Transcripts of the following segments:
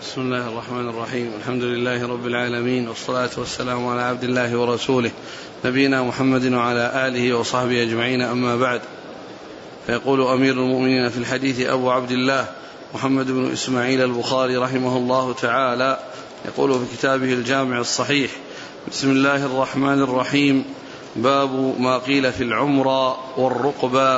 بسم الله الرحمن الرحيم. الحمد لله رب العالمين، والصلاة والسلام على عبد الله ورسوله نبينا محمد وعلى آله وصحبه أجمعين، أما بعد. فيقول أمير المؤمنين في الحديث أبو عبد الله محمد بن إسماعيل البخاري رحمه الله تعالى، يقول في كتابه الجامع الصحيح: بسم الله الرحمن الرحيم. باب ما قيل في العمرة والرقبة.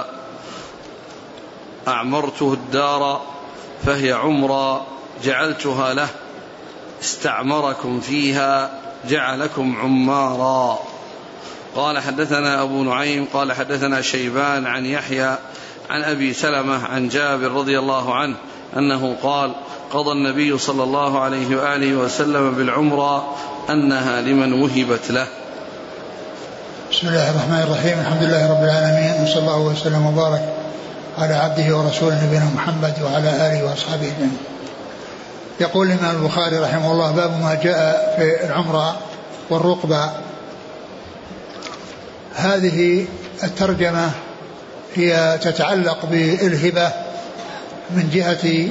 أعمرته الدار فهي عمرة جعلتها له، استعمركم فيها جعلكم عمارا. قال حدثنا أبو نعيم قال حدثنا شيبان عن يحيى عن أبي سلمة عن جابر رضي الله عنه أنه قال: قضى النبي صلى الله عليه وآله وسلم بالعمرة أنها لمن وهبت له. بسم الله الرحمن الرحيم. الحمد لله رب العالمين، وصلى الله وسلم وبارك على عبده ورسوله نبينا محمد وعلى آله وأصحابه أجمعين. يقول الإمام البخاري رحمه الله: باب ما جاء في العمرة والرقبة. هذه الترجمة هي تتعلق بالهبة من جهة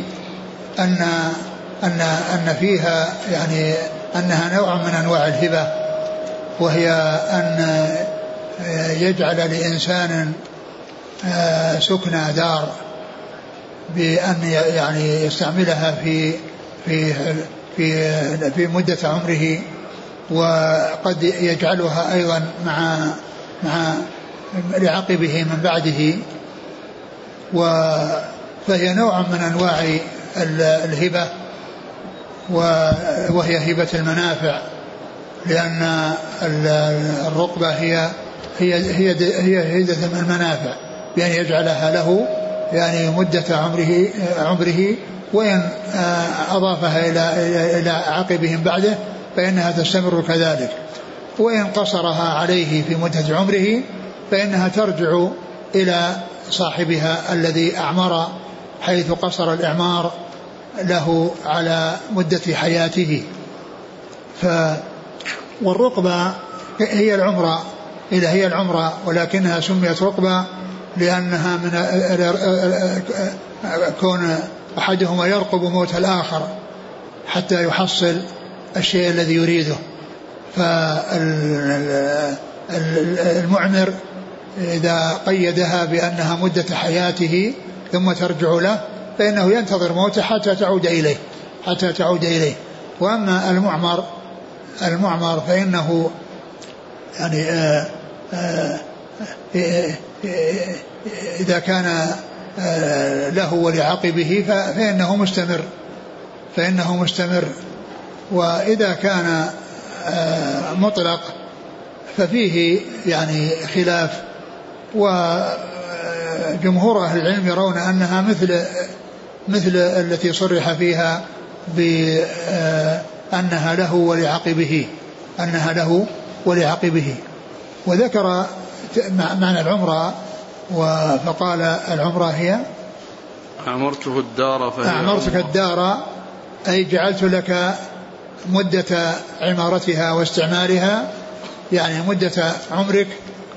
أن فيها يعني أنها نوع من أنواع الهبة، وهي أن يجعل لإنسان سكنى دار بأن يعني يستعملها في مدة عمره، وقد يجعلها أيضا مع لعقبه من بعده، فهي نوع من أنواع الهبة، وهي هبة المنافع، لأن الرقبة هي هبة المنافع بأن يجعلها له يعني مدة عمره، وإن أضافها إلى عقبه بعده فإنها تستمر كذلك، وإن قصرها عليه في مدة عمره فإنها ترجع إلى صاحبها الذي أعمر، حيث قصر الإعمار له على مدة حياته. والرقبة هي العمرة، ولكنها سميت رقبة لأنها من كون أحدهما يرقب موت الآخر حتى يحصل الشيء الذي يريده. فالمعمر إذا قيدها بأنها مدة حياته ثم ترجع له فإنه ينتظر موته حتى تعود إليه. وأما المعمر فإنه يعني إذا كان له ولعقبه فإنه مستمر، وإذا كان مطلق ففيه يعني خلاف، وجمهور أهل العلم يرون أنها مثل التي صرح فيها بأنها له ولعقبه. وذكر معنى العمرة فقال: العمرة هي أعمرتك الدار، أي جعلت لك مدة عمارتها واستعمالها، يعني مدة عمرك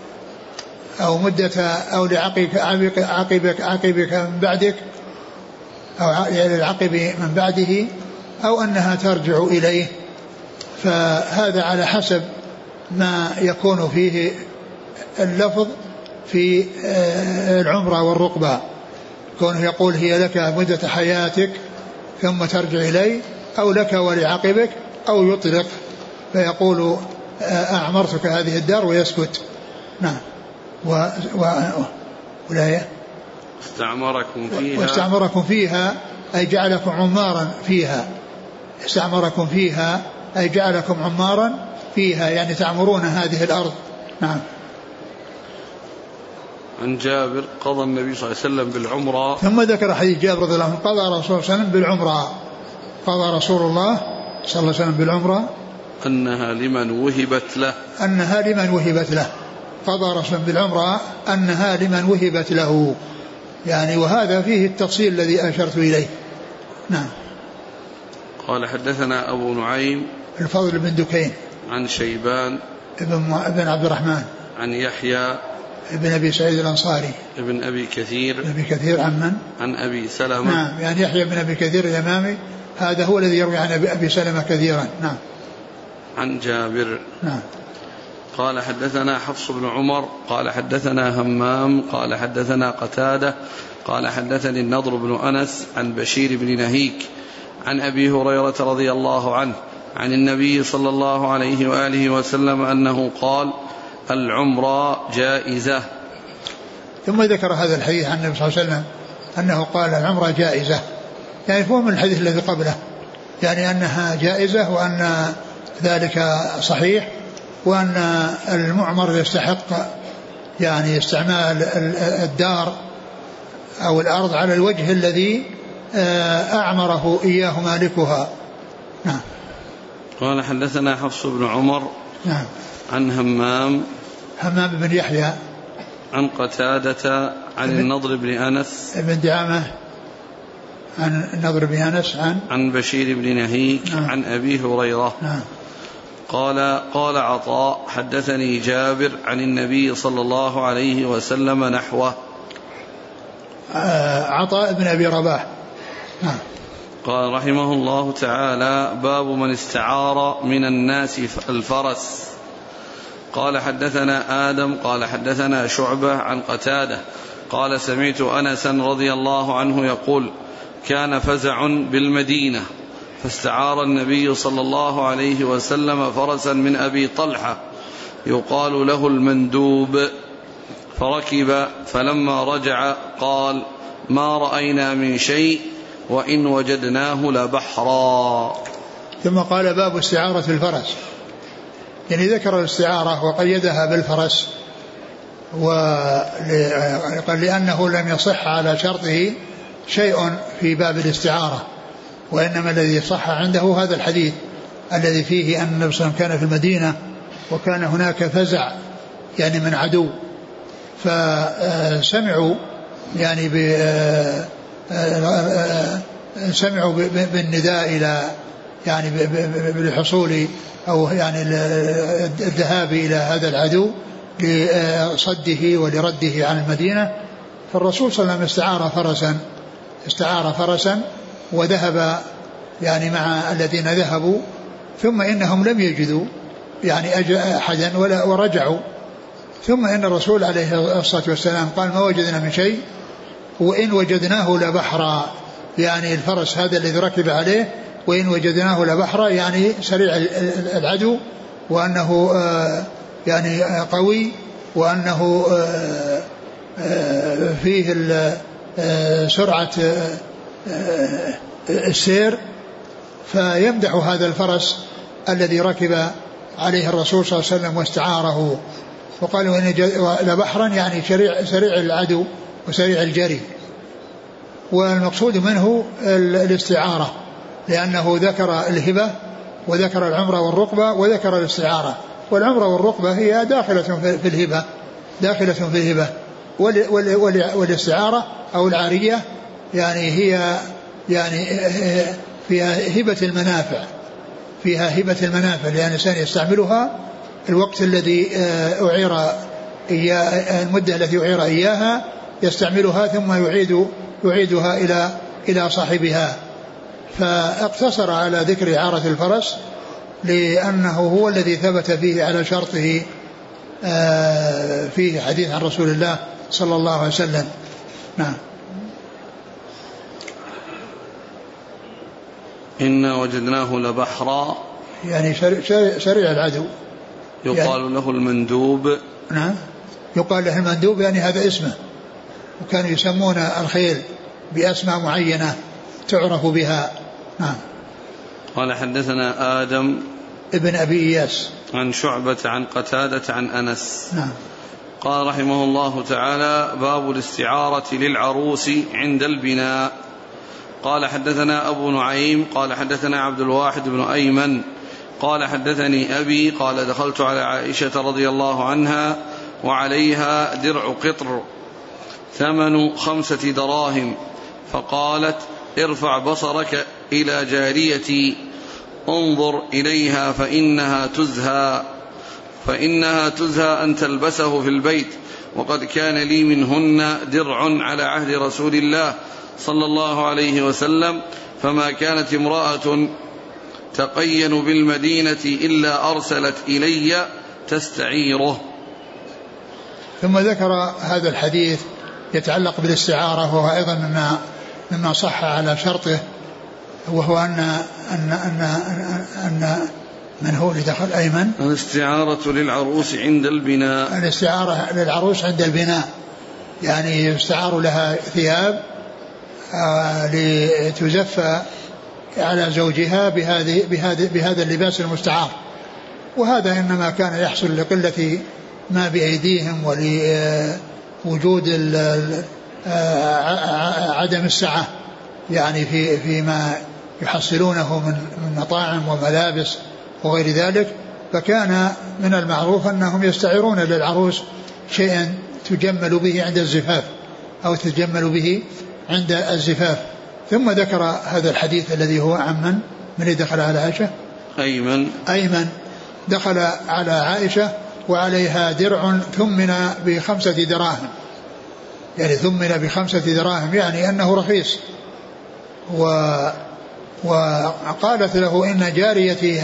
أو لعقبك من بعدك، أو للعقب من بعده، أو أنها ترجع إليه. فهذا على حسب ما يكون فيه اللفظ في العمرة والرقبة، كونه يقول هي لك مدة حياتك ثم ترجع إليه، أو لك ولعقبك، أو يطلق فيقول أعمرتك هذه الدار ويسكت. نعم. والآية واستعمركم فيها أي جعلكم عمارا فيها. استعمركم فيها أي جعلكم عمارا فيها، يعني تعمرون هذه الأرض. نعم. عن جابر: قضى النبي صلى الله عليه وسلم بالعمرة. ثم ذكر حديث جابر رضي الله عنه: قضى رسول الله صلى الله عليه وسلم بالعمرة. قضى رسول الله صلى الله عليه وسلم بالعمرة أنها لمن وهبت له. قضى رسول بالعمرة أنها لمن وهبت له، يعني وهذا فيه التفصيل الذي أشرت إليه. نعم. قال حدثنا أبو نعيم الفضل بن دكين عن شيبان ابن عبد الرحمن عن يحيى ابن أبي سعيد الأنصاري. ابن أبي كثير. ابن أبي كثير عن من؟ عن أبي سلمة. نعم يعني يحيى بن أبي كثير اليمامي هذا هو الذي يروي عن أبي سلمة كثيرا. نعم. عن جابر. نعم. قال حدثنا حفص بن عمر قال حدثنا همام قال حدثنا قتادة قال حدثني النضر بن أنس عن بشير بن نهيك عن أبي هريرة رضي الله عنه عن النبي صلى الله عليه وآله وسلم أنه قال العمرة جائزة. ثم ذكر هذا الحديث عن النبي صلى الله عليه وسلم أنه قال العمرة جائزة، يعني هو من الحديث الذي قبله، يعني أنها جائزة وأن ذلك صحيح، وأن المعمر يستحق يعني استعمال الدار أو الأرض على الوجه الذي أعمره إياه مالكها. نعم. قال حدثنا حفص بن عمر. نعم. عن همام بن يحيى عن قتادة عن النضر بن أنس بن دعامة عن النضر بن أنس عن بشير بن نهيك. نعم. عن أبي هريرة. نعم. قال عطاء حدثني جابر عن النبي صلى الله عليه وسلم نحوه. عطاء بن أبي رباح. نعم. قال رحمه الله تعالى باب من استعار من الناس الفرس. قال حدثنا آدم قال حدثنا شعبة عن قتادة قال سمعت أنسا رضي الله عنه يقول كان فزع بالمدينة فاستعار النبي صلى الله عليه وسلم فرسا من أبي طلحة يقال له المندوب فركب فلما رجع قال ما رأينا من شيء وإن وجدناه لبحرا. ثم قال باب استعارة الفرس، يعني ذكر الاستعارة وقيدها بالفرس، وقال لأنه لم يصح على شرطه شيء في باب الاستعارة، وإنما الذي صح عنده هذا الحديث الذي فيه أن النبي صلى الله عليه وسلم كان في المدينة وكان هناك فزع يعني من عدو، فسمعوا يعني سمعوا بالنداء إلى يعني بالحصول أو يعني الذهاب إلى هذا العدو لصده ولرده عن المدينة. فالرسول صلى الله عليه وسلم استعار فرسا وذهب يعني مع الذين ذهبوا، ثم إنهم لم يجدوا يعني أحدا ورجعوا، ثم إن الرسول عليه الصلاة والسلام قال ما وجدنا من شيء وإن وجدناه لبحرا، يعني الفرس هذا الذي ركب عليه وإن وجدناه لبحرا يعني سريع العدو، وأنه يعني قوي، وأنه فيه سرعة السير، فيمدح هذا الفرس الذي ركب عليه الرسول صلى الله عليه وسلم واستعاره، وقالوا إن لبحرا يعني سريع العدو وسريع الجري. والمقصود منه الاستعارة، لأنه ذكر الهبة وذكر العمرة والرقبة وذكر الاستعارة، والعمرة والرقبة هي داخلة في الهبة والاستعارة أو العارية يعني هي يعني فيها هبة المنافع، لأن الإنسان يستعملها الوقت الذي أعير إياه، المدة التي أعير إياها يستعملها ثم يعيدها إلى صاحبها. فاقتصر على ذكر إعارة الفرس لأنه هو الذي ثبت فيه على شرطه فيه حديث عن رسول الله صلى الله عليه وسلم. نعم. إنا وجدناه لبحرا يعني سريع العدو، يقال يعني له المندوب. نعم يقال له المندوب يعني هذا اسمه، وكانوا يسمون الخيل بأسماء معينة تعرف بها. نعم. قال حدثنا آدم ابن أبي إياس عن شعبة عن قتادة عن أنس. نعم. قال رحمه الله تعالى باب الاستعارة للعروس عند البناء. قال حدثنا أبو نعيم قال حدثنا عبد الواحد بن أيمن قال حدثني أبي قال دخلت على عائشة رضي الله عنها وعليها درع قطر ثمن 5 دراهم، فقالت ارفع بصرك إلى جاريتي انظر إليها فإنها تزهى أن تلبسه في البيت، وقد كان لي منهن درع على عهد رسول الله صلى الله عليه وسلم، فما كانت امرأة تقين بالمدينة إلا أرسلت إلي تستعيره. ثم ذكر هذا الحديث يتعلق بالاستعارة، وهو أيضا مما صح على شرطه، وهو أن من هو اللي دخل أيمن؟ الاستعارة للعروس عند البناء. الاستعارة للعروس عند البناء، يعني يستعار لها ثياب لتزف على زوجها بهذا اللباس المستعار، وهذا إنما كان يحصل لقلة ما بأيديهم ولوجود عدم السعة يعني فيما يحصلونه من مطاعم وملابس وغير ذلك. فكان من المعروف أنهم يستعيرون للعروس شيئا تجمل به عند الزفاف أو تجمل به عند الزفاف. ثم ذكر هذا الحديث الذي هو عمن من دخل على عائشة؟ أيمن دخل على عائشة وعليها درع ثمن ب5 دراهم، يعني ثمن ب5 دراهم، يعني أنه رخيص. وقالت له إن جاريتي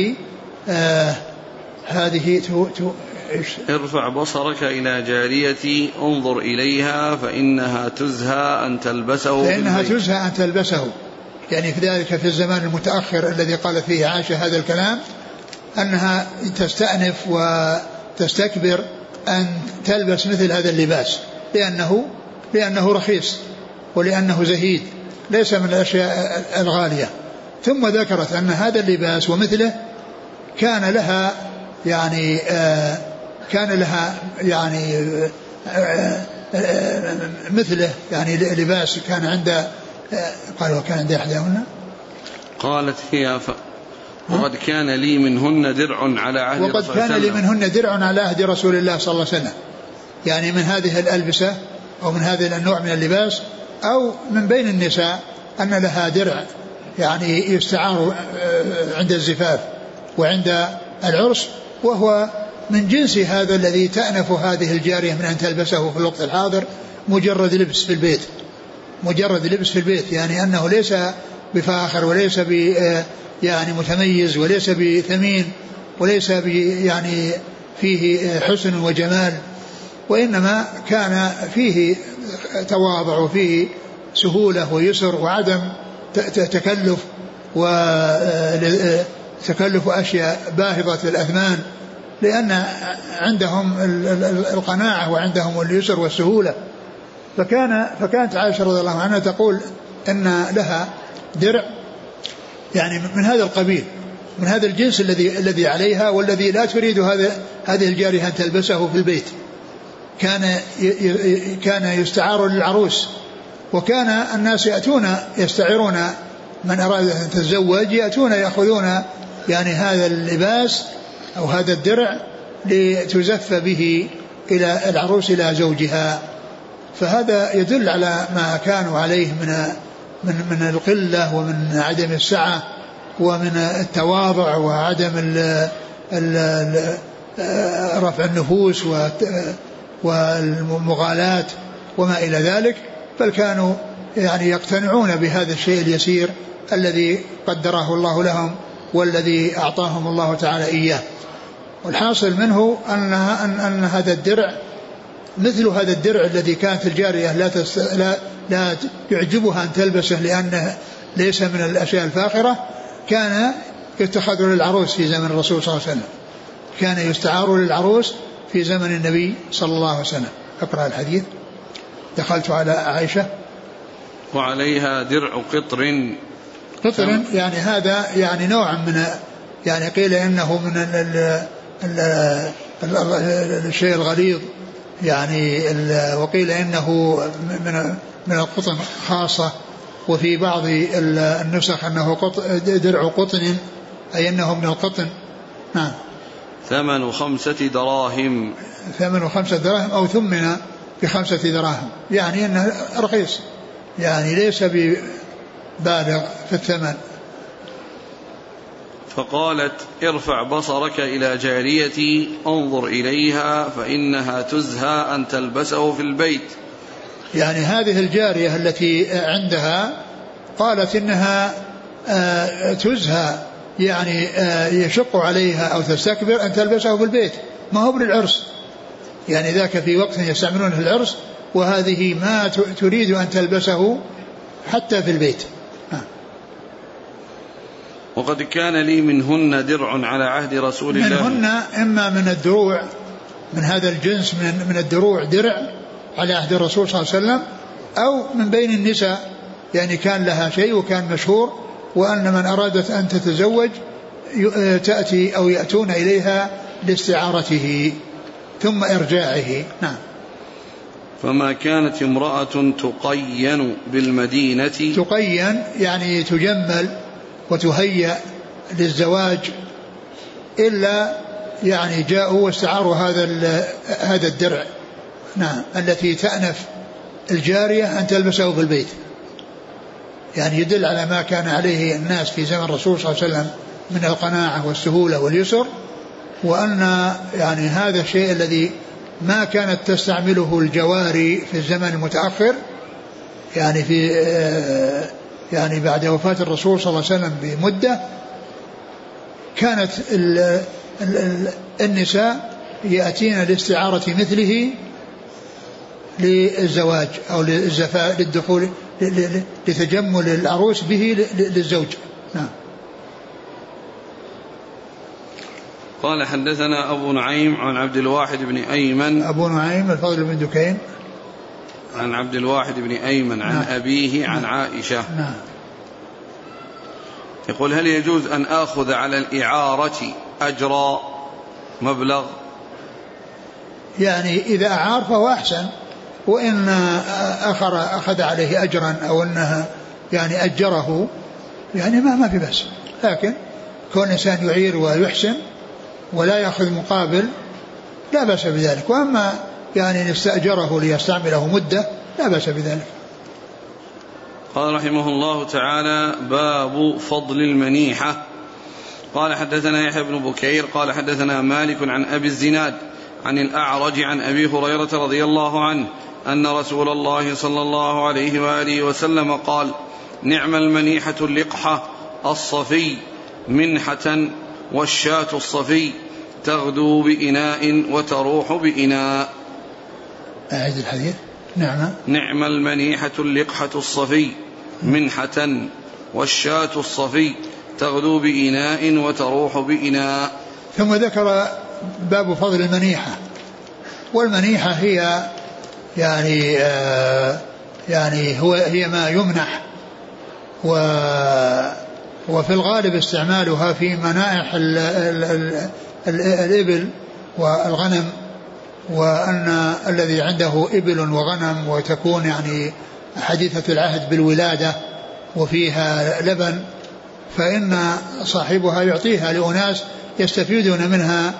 هذه ارفع بصرك إلى جاريتي انظر إليها فإنها تزهى أن تلبسه يعني في ذلك في الزمان المتأخر الذي قالت فيه عائشة هذا الكلام، أنها تستأنف وتستكبر أن تلبس مثل هذا اللباس لأنه رخيص ولأنه زهيد ليس من الأشياء الغالية. ثم ذكرت أن هذا اللباس ومثله كان لها مثله يعني لباس كان عند قالوا كان عند إحداهن قالت هي وقد كان لي منهن درع على عهد رسول الله صلى الله عليه وسلم، يعني من هذه الألبسة أو من هذا النوع من اللباس أو من بين النساء أن لها درع يعني يستعار عند الزفاف وعند العرس، وهو من جنس هذا الذي تأنف هذه الجارية من أن تلبسه في الوقت الحاضر، مجرد لبس في البيت، يعني أنه ليس بفاخر وليس يعني متميز وليس بثمين وليس يعني فيه حسن وجمال، وإنما كان فيه تواضع وفيه سهولة ويسر وعدم تكلف أشياء باهظة الأثمان، لأن عندهم القناعة وعندهم اليسر والسهولة. فكانت عائشة رضي الله عنها تقول أن لها درع يعني من هذا القبيل، من هذا الجنس الذي عليها والذي لا تريد هذه الجارية أن تلبسه في البيت، كان يستعار للعروس، وكان الناس يستعيرون من أراد أن يتزوج يأتون يأخذون يعني هذا اللباس أو هذا الدرع لتزف به إلى العروس إلى زوجها. فهذا يدل على ما كانوا عليه من القلة ومن عدم السعة ومن التواضع وعدم رفع النفوس والمغالاة وما إلى ذلك، بل كانوا يعني يقتنعون بهذا الشيء اليسير الذي قدره الله لهم والذي أعطاهم الله تعالى إياه. والحاصل منه أن هذا الدرع مثل هذا الدرع الذي كانت الجارية لا يعجبها أن تلبسه لأنه ليس من الأشياء الفاخرة، كان يتخذ للعروس في زمن الرسول صلى الله عليه وسلم، كان يستعار للعروس في زمن النبي صلى الله عليه وسلم. اقرأ الحديث. دخلت على عائشة وعليها درع قطر يعني هذا يعني نوع من يعني قيل إنه من الشيء الغليظ يعني، وقيل إنه من القطن خاصة، وفي بعض النسخ أنه درع قطن أي أنه من القطن. نعم. ثمن 5 دراهم أو ثمن ب5 دراهم، يعني أنه رخيص يعني ليس ببالغ في الثمن. فقالت ارفع بصرك إلى جاريتي انظر إليها فإنها تزهى أن تلبسه في البيت. يعني هذه الجارية التي عندها قالت إنها تزهى يعني يشق عليها أو تستكبر أن تلبسه في البيت، ما هو بالعرس، يعني ذاك في وقت يستعملون في العرس، وهذه ما تريد أن تلبسه حتى في البيت. وقد كان لي منهن درع على عهد رسول الله. منهن إما من الدروع، من هذا الجنس من الدروع درع على عهد الرسول صلى الله عليه وسلم، أو من بين النساء، يعني كان لها شيء وكان مشهور، وأن من أرادت أن تتزوج تأتي أو يأتون إليها لاستعارته ثم إرجاعه. نعم. فما كانت امرأة تقين بالمدينة، تقين يعني تجمل وتهيأ للزواج، إلا يعني جاءوا واستعاروا هذا الدرع، نعم، التي تأنف الجارية أن تلبسه في البيت، يعني يدل على ما كان عليه الناس في زمن الرسول صلى الله عليه وسلم من القناعة والسهولة واليسر، وأن يعني هذا الشيء الذي ما كانت تستعمله الجواري في الزمن المتأخر، يعني يعني بعد وفاة الرسول صلى الله عليه وسلم بمدة، كانت النساء يأتين لاستعارة مثله للزواج أو للزفاء للدخول لتجمل العروس به للزوج. نعم. قال حدثنا أبو نعيم عن عبد الواحد بن أيمن. أبو نعيم الفضل بن دكين عن عبد الواحد بن أيمن عن أبيه عن عائشة. نعم. يقول هل يجوز أن آخذ على الإعارة أجر مبلغ؟ يعني إذا أعار فهو أحسن، وإن أخذ عليه أجرا أو أنها يعني أجره يعني ما في بس، لكن كون الإنسان يعير ويحسن ولا يأخذ مقابل لا بأس بذلك، وأما يعني استأجره ليستعمله مدة لا بأس بذلك. قال رحمه الله تعالى باب فضل المنيحة. قال حدثنا يحيى بن بكير قال حدثنا مالك عن أبي الزناد عن الأعرج عن أبي هريرة رضي الله عنه أن رسول الله صلى الله عليه وآله وسلم قال نعم المنيحة اللقحة الصفي منحة والشاة الصفي تغدو بإناء وتروح بإناء. أعيد الحديث. نعم المنيحة اللقحة الصفي منحة والشاة الصفي تغدو بإناء وتروح بإناء. ثم ذكر باب فضل المنيحة. والمنيحة هي يعني هي ما يمنح، وفي الغالب استعمالها في منائح الإبل والغنم، وأن الذي عنده إبل وغنم وتكون يعني حديثة العهد بالولادة وفيها لبن، فإن صاحبها يعطيها لأناس يستفيدون منها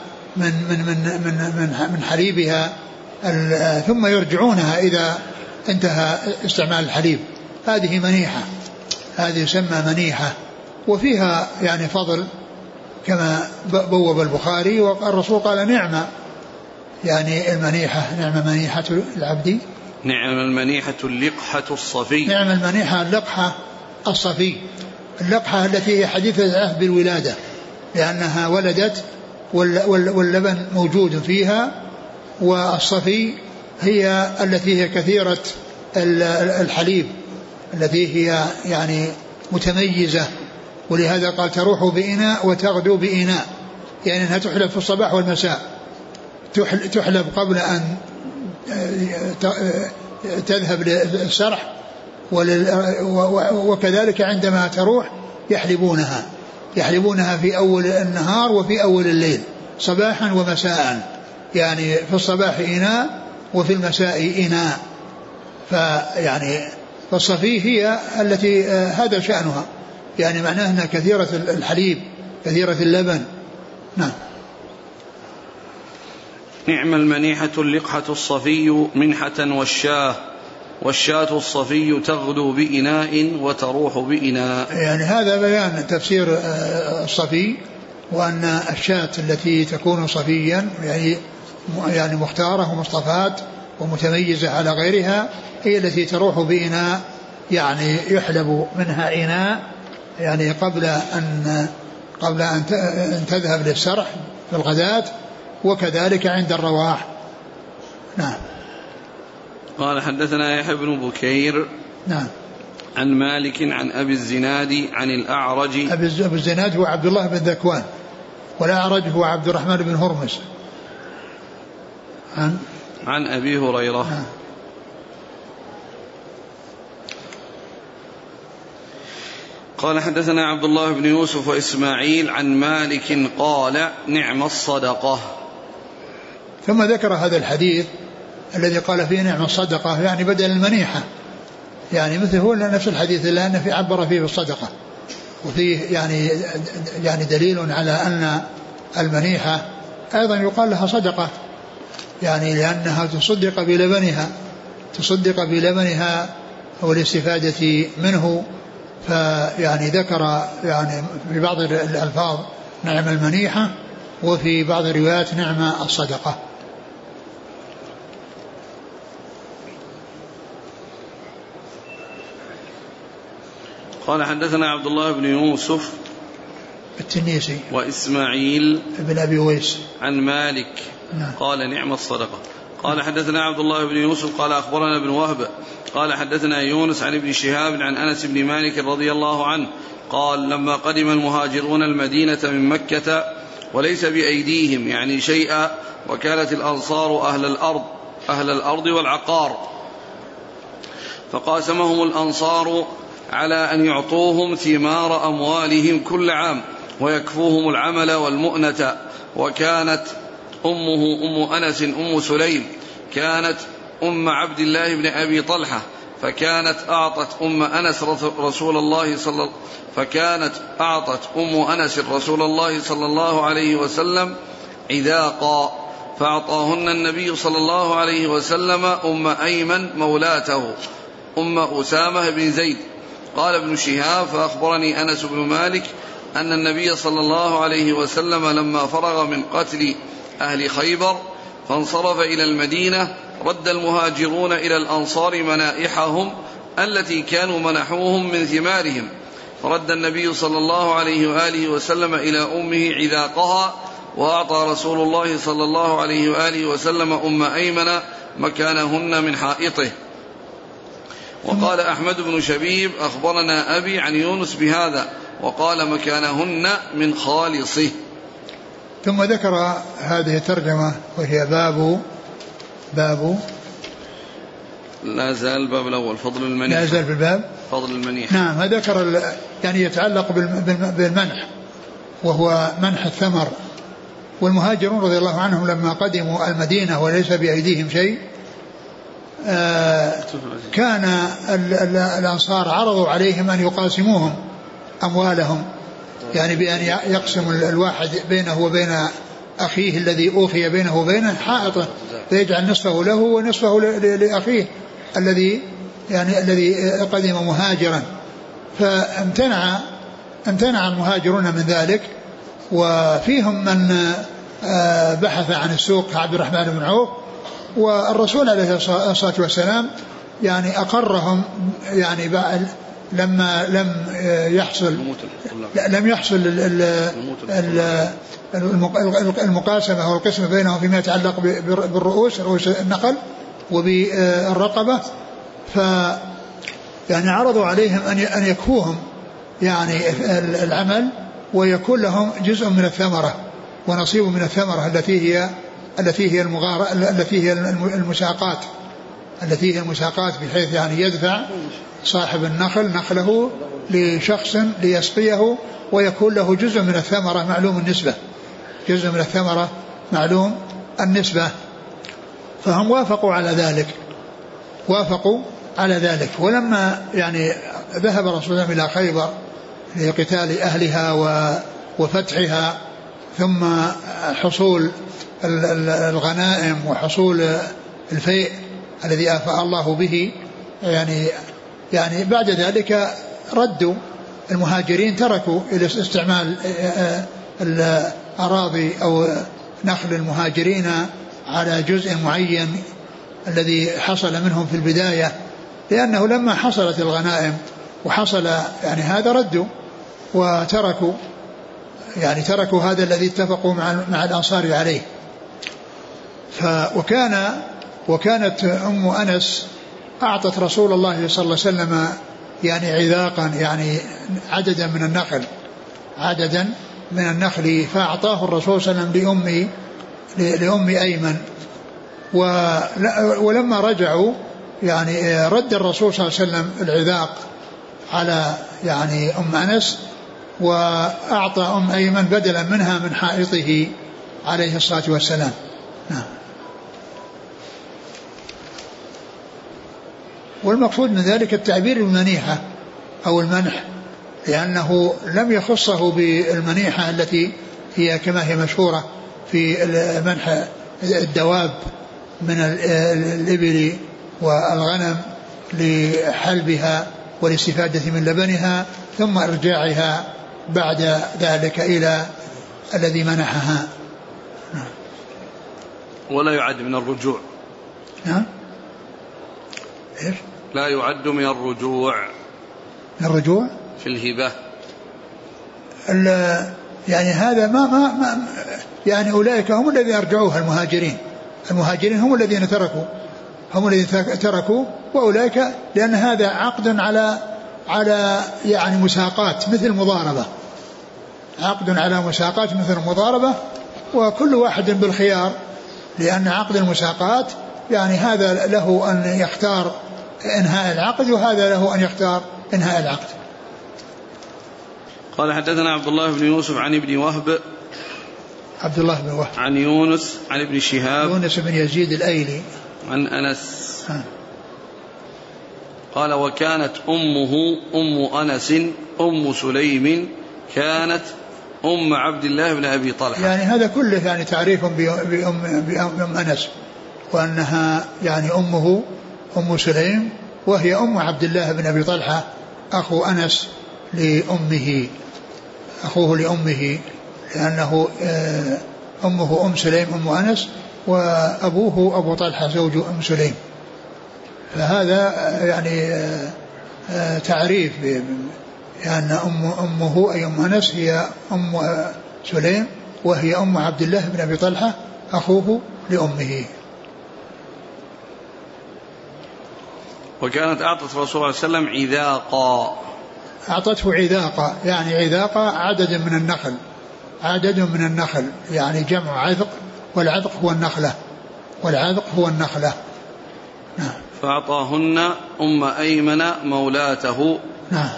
من حليبها، ثم يرجعونها إذا انتهى استعمال الحليب. هذه منيحة، هذه يسمى منيحة، وفيها يعني فضل كما بوب البخاري، والرسول قال نعمة يعني المنيحة، نعم منيحة العبد، نعم المنيحة اللقحة الصفي، نعم المنيحة اللقحة الصفي، اللقحة التي هي حديثة العهد بالولادة لأنها ولدت واللبن موجود فيها، والصفي هي التي هي كثيرة الحليب التي هي يعني متميزة، ولهذا قال تروح بإناء وتغدو بإناء، يعني أنها تحلب في الصباح والمساء، تحلب قبل أن تذهب للسرح، وكذلك عندما تروح يحلبونها في أول النهار وفي أول الليل صباحا ومساء، يعني في الصباح إناء وفي المساء إناء. فيعني فالصفي هي التي هذا شأنها، يعني معناه أنها كثيرة الحليب كثيرة اللبن. نعم. نعم المنيحة اللقحة الصفي منحة والشاه والشاة الصفي تغدو بإناء وتروح بإناء. يعني هذا بيان تفسير الصفي، وأن الشاة التي تكون صفيا يعني مختارة ومصطفاة ومتميزة على غيرها هي التي تروح بإناء، يعني يحلب منها إناء يعني قبل أن تذهب للسرح في الغداة، وكذلك عند الرواح. نعم. قال حدثنا يحيى بن بكير نعم عن مالك عن أبي الزناد عن الأعرج. أبي الزناد هو عبد الله بن ذكوان، والأعرج هو عبد الرحمن بن هرمز عن أبي هريرة. نعم. قال حدثنا عبد الله بن يوسف وإسماعيل عن مالك قال نعم الصدقة. ثم ذكر هذا الحديث الذي قال فيه نعم الصدقة، يعني بدل المنيحة، يعني مثل هو نفس الحديث اللي أنه في عبر فيه بالصدقة، وفيه يعني دليل على أن المنيحة أيضا يقال لها صدقة، يعني لأنها تصدق بلبنها والاستفادة منه. فيعني ذكر يعني في بعض الألفاظ نعم المنيحة، وفي بعض الروايات نعم الصدقة. قال حدثنا عبد الله بن يوسف التنيسي وإسماعيل بن أبي ويس عن مالك قال نعم الصدقة. قال حدثنا عبد الله بن يوسف قال أخبرنا ابن وهب قال حدثنا يونس عن ابن شهاب عن أنس بن مالك رضي الله عنه قال لما قدم المهاجرون المدينة من مكة وليس بأيديهم يعني شيئا، وكانت الأنصار أهل الأرض والعقار، فقاسمهم الأنصار على أن يعطوهم ثمار أموالهم كل عام ويكفوهم العمل والمؤنة. وكانت أمه أم أنس أم سليم كانت أم عبد الله بن أبي طلحة، فكانت أعطت أم أنس رسول الله صلى الله عليه وسلم عذاقا، فأعطاهن النبي صلى الله عليه وسلم أم أيمن مولاته أم أسامة بن زيد. قال ابن شهاب فأخبرني أنس بن مالك أن النبي صلى الله عليه وسلم لما فرغ من قتل أهل خيبر فانصرف إلى المدينة رد المهاجرون إلى الأنصار منائحهم التي كانوا منحوهم من ثمارهم، فرد النبي صلى الله عليه وآله وسلم إلى أمه عذاقها، وأعطى رسول الله صلى الله عليه وآله وسلم أم أيمن مكانهن من حائطه. وقال أحمد بن شبيب أخبرنا أبي عن يونس بهذا، وقال مكانهن من خالصه. ثم ذكر هذه الترجمة وهي باب لا زال الباب الأول فضل المنيح، لا زال في الباب فضل المنيح. نعم. ذكر يعني يتعلق بالمنح، وهو منح الثمر. والمهاجرون رضي الله عنهم لما قدموا المدينة وليس بأيديهم شيء كان الأنصار عرضوا عليهم أن يقاسموهم أموالهم، يعني بأن يقسم الواحد بينه وبين أخيه الذي أوفي بينه وبينه حائطه، فيجعل نصفه له ونصفه لأخيه الذي قدم مهاجرا. فامتنع المهاجرون من ذلك، وفيهم من بحث عن السوق عبد الرحمن بن عوف، والرسول عليه الصلاة والسلام يعني أقرهم، يعني لما لم يحصل المقاسمة والقسمة بينهم فيما يتعلق بالرؤوس النقل وبالرقبة، يعني عرضوا عليهم أن يكفوهم يعني العمل، ويكون لهم جزء من الثمرة ونصيب من الثمرة التي هي المساقات، بحيث يعني يدفع صاحب النخل نخله لشخص ليسقيه، ويكون له جزء من الثمرة معلوم النسبة. فهم وافقوا على ذلك. ولما يعني ذهب رسول الله إلى خيبر لقتال أهلها وفتحها، ثم حصول الغنائم وحصول الفيء الذي آفى الله به يعني بعد ذلك ردوا المهاجرين، تركوا استعمال الأراضي أو نخل المهاجرين على جزء معين الذي حصل منهم في البداية، لأنه لما حصلت الغنائم وحصل يعني هذا ردوا وتركوا، يعني تركوا هذا الذي اتفقوا مع الأنصار عليه. وكانت أم أنس أعطت رسول الله صلى الله عليه وسلم يعني عذاقا، يعني عددا من النخل، فأعطاه الرسول صلى الله عليه وسلم لأم أيمن. ولما رجعوا يعني رد الرسول صلى الله عليه وسلم العذاق على يعني أم أنس، وأعطى أم أيمن بدلا منها من حائطه عليه الصلاة والسلام. والمقصود من ذلك التعبير بالمنيحة أو المنح، لأنه لم يخصه بالمنيحة التي هي كما هي مشهورة في منح الدواب من الإبل والغنم لحلبها والاستفادة من لبنها ثم إرجاعها بعد ذلك إلى الذي منحها. ولا يعد من الرجوع. نعم. إيش؟ لا يعد من الرجوع. من الرجوع في الهبة. يعني هذا ما يعني أولئك هم الذين أرجعوها، المهاجرين هم الذين تركوا وأولئك، لأن هذا عقد على يعني مساقات مثل مضاربة، عقد على مساقات مثل المضاربة، وكل واحد بالخيار، لأن عقد المساقات يعني هذا له أن يختار إنهاء العقد وهذا له أن يختار إنهاء العقد. قال حدثنا عبد الله بن يوسف عن ابن وهب، عبد الله بن وهب عن يونس عن ابن شهاب، يونس بن يزيد الأيلي، عن أنس قال وكانت أمه أم أنس أم سليم كانت أم عبد الله بن أبي طلحة. يعني هذا كله يعني تعريف بأم أنس، وأنها يعني أمه أم سليم، وهي أم عبد الله بن أبي طلحة أخو أنس أخوه لأمه، لأنه أمه أم سليم أم أنس، وأبوه أبو طلحة زوج أم سليم. فهذا يعني تعريف يعني أمه أي أم أنس هي أم سليم، وهي أم عبد الله بن أبي طلحة أخوه لأمه. وكانت أعطت رسول الله صلى الله عليه وسلم عذاقا، أعطته عذاقا، يعني عذاقا عدد من النخل، يعني جمع عذق، والعذق هو النخلة. نعم. فأعطاهن أم أيمن مولاته. نعم.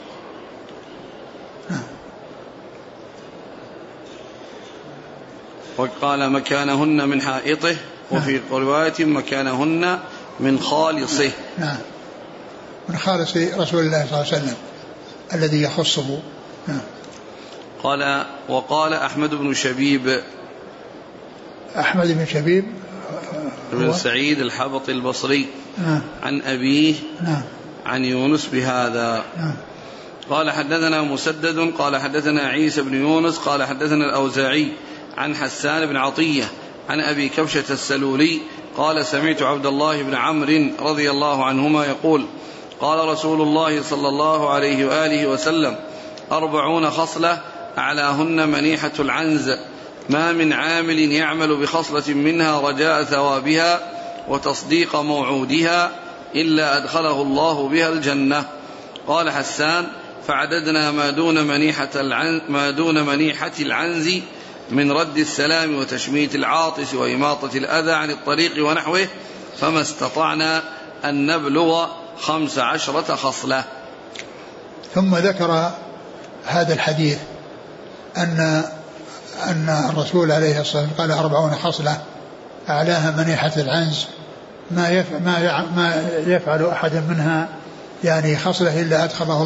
وقال مكانهن من حائطه، وفي رواية مكانهن من خالصه. نعم، من خالص رسول الله صلى الله عليه وسلم الذي يخصه. نعم. قال وقال أحمد بن شبيب، أحمد بن شبيب بن سعيد الحبطي البصري. نعم. عن أبيه. نعم. عن يونس بهذا. نعم. قال حدثنا مسدد قال حدثنا عيسى بن يونس قال حدثنا الأوزاعي عن حسان بن عطية عن أبي كبشة السلولي قال سمعت عبد الله بن عمرو رضي الله عنهما يقول قال رسول الله صلى الله عليه وآله وسلم 40 خصلة أعلاهن منيحة العنز، ما من عامل يعمل بخصلة منها رجاء ثوابها وتصديق موعودها إلا أدخله الله بها الجنة. قال حسان فعددنا ما دون منيحة العنز من رد السلام وتشميت العاطس وإماطة الأذى عن الطريق ونحوه، فما استطعنا أن نبلغ 15 خصلة. ثم ذكر هذا الحديث أن الرسول عليه الصلاة والسلام قال 40 خصلة أعلاها منيحة العنز، ما يفعل أحد منها يعني خصلة إلا أدخله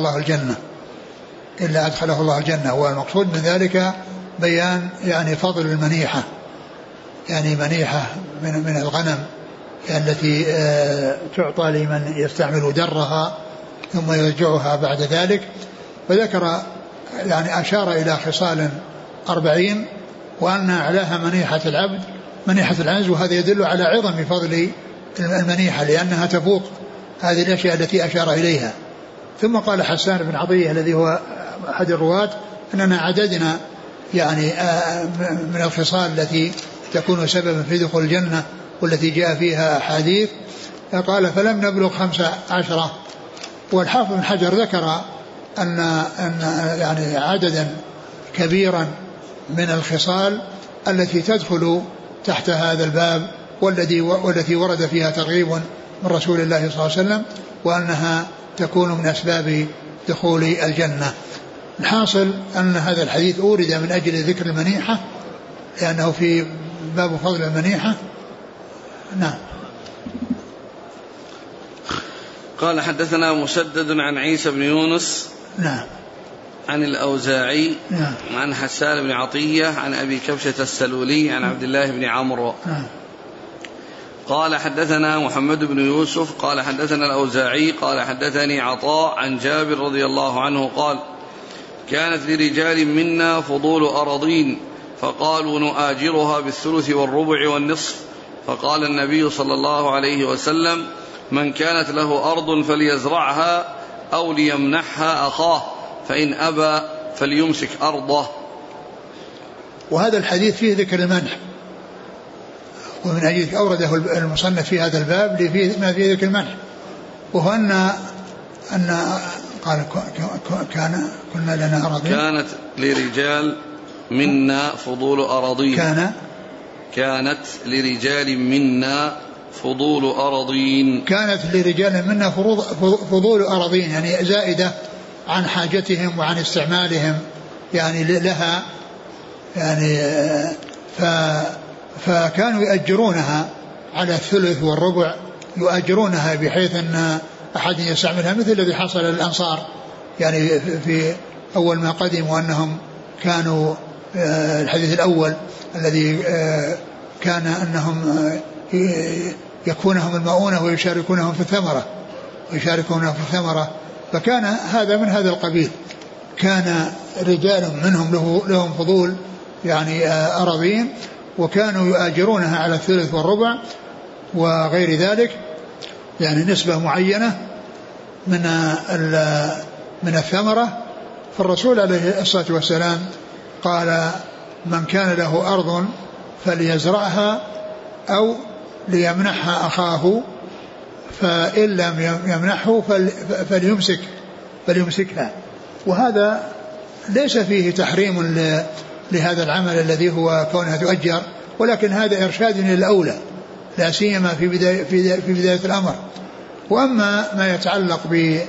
الله الجنة. والمقصود من ذلك بيان يعني فضل المنيحة، يعني منيحة من الغنم التي تعطى لمن يستعمل درها ثم يرجعها بعد ذلك. فذكر يعني أشار إلى خصال 40 وأن أعلاها منيحة العبد منيحة العنز، وهذا يدل على عظم فضل المنيحة لأنها تفوق هذه الأشياء التي أشار إليها. ثم قال حسان بن عطية الذي هو أحد الرواة أننا عددنا يعني من الخصال التي تكون سببا في دخول الجنة والتي جاء فيها أحاديث، قال فلم نبلغ 15. والحافظ بن حجر ذكر أن يعني عددا كبيرا من الخصال التي تدخل تحت هذا الباب والتي ورد فيها ترغيب من رسول الله صلى الله عليه وسلم وأنها تكون من أسباب دخول الجنة. الحاصل أن هذا الحديث أورد من أجل ذكر المنيحة لأنه في باب فضل المنيحة. نعم. قال حدثنا مسدد عن عيسى بن يونس نعم عن الأوزاعي نعم عن حسان بن عطية عن أبي كبشة السلولي عن عبد الله بن عمرو نعم. قال حدثنا محمد بن يوسف قال حدثنا الأوزاعي قال حدثني عطاء عن جابر رضي الله عنه قال كانت لرجال منا فضول أراضين فقالوا نؤاجرها بالثلث والربع والنصف، فقال النبي صلى الله عليه وسلم من كانت له أرض فليزرعها أو ليمنحها أخاه فإن أبى فليمسك أرضه. وهذا الحديث فيه ذكر المنح، ومن أجل أورده المصنف في هذا الباب ما فيه ذكر المنح، وهو أن قال كنا لنا أراضين كانت لرجال منا فضول أراضين كانت لرجال منا فضول أراضين كانت لرجال منا فضول أراضين يعني زائدة عن حاجتهم وعن استعمالهم يعني لها يعني فكانوا يؤجرونها على الثلث والربع، يؤجرونها بحيث أن أحد يستعملها مثل الذي حصل للأنصار يعني في أول ما قدموا أنهم كانوا الحديث الأول الذي كان أنهم يكونهم المؤونة ويشاركونهم في الثمرة فكان هذا من هذا القبيل. كان رجال منهم لهم فضول يعني أراضين وكانوا يؤاجرونها على الثلث والربع وغير ذلك يعني نسبة معينة من الثمرة. فالرسول عليه الصلاة والسلام قال من كان له أرض فليزرعها أو ليمنحها أخاه فإن لم يمنحه فليمسكها. وهذا ليس فيه تحريم لهذا العمل الذي هو كونها تؤجر، ولكن هذا إرشاد للأولى لا سيما في بداية الأمر. وأما ما يتعلق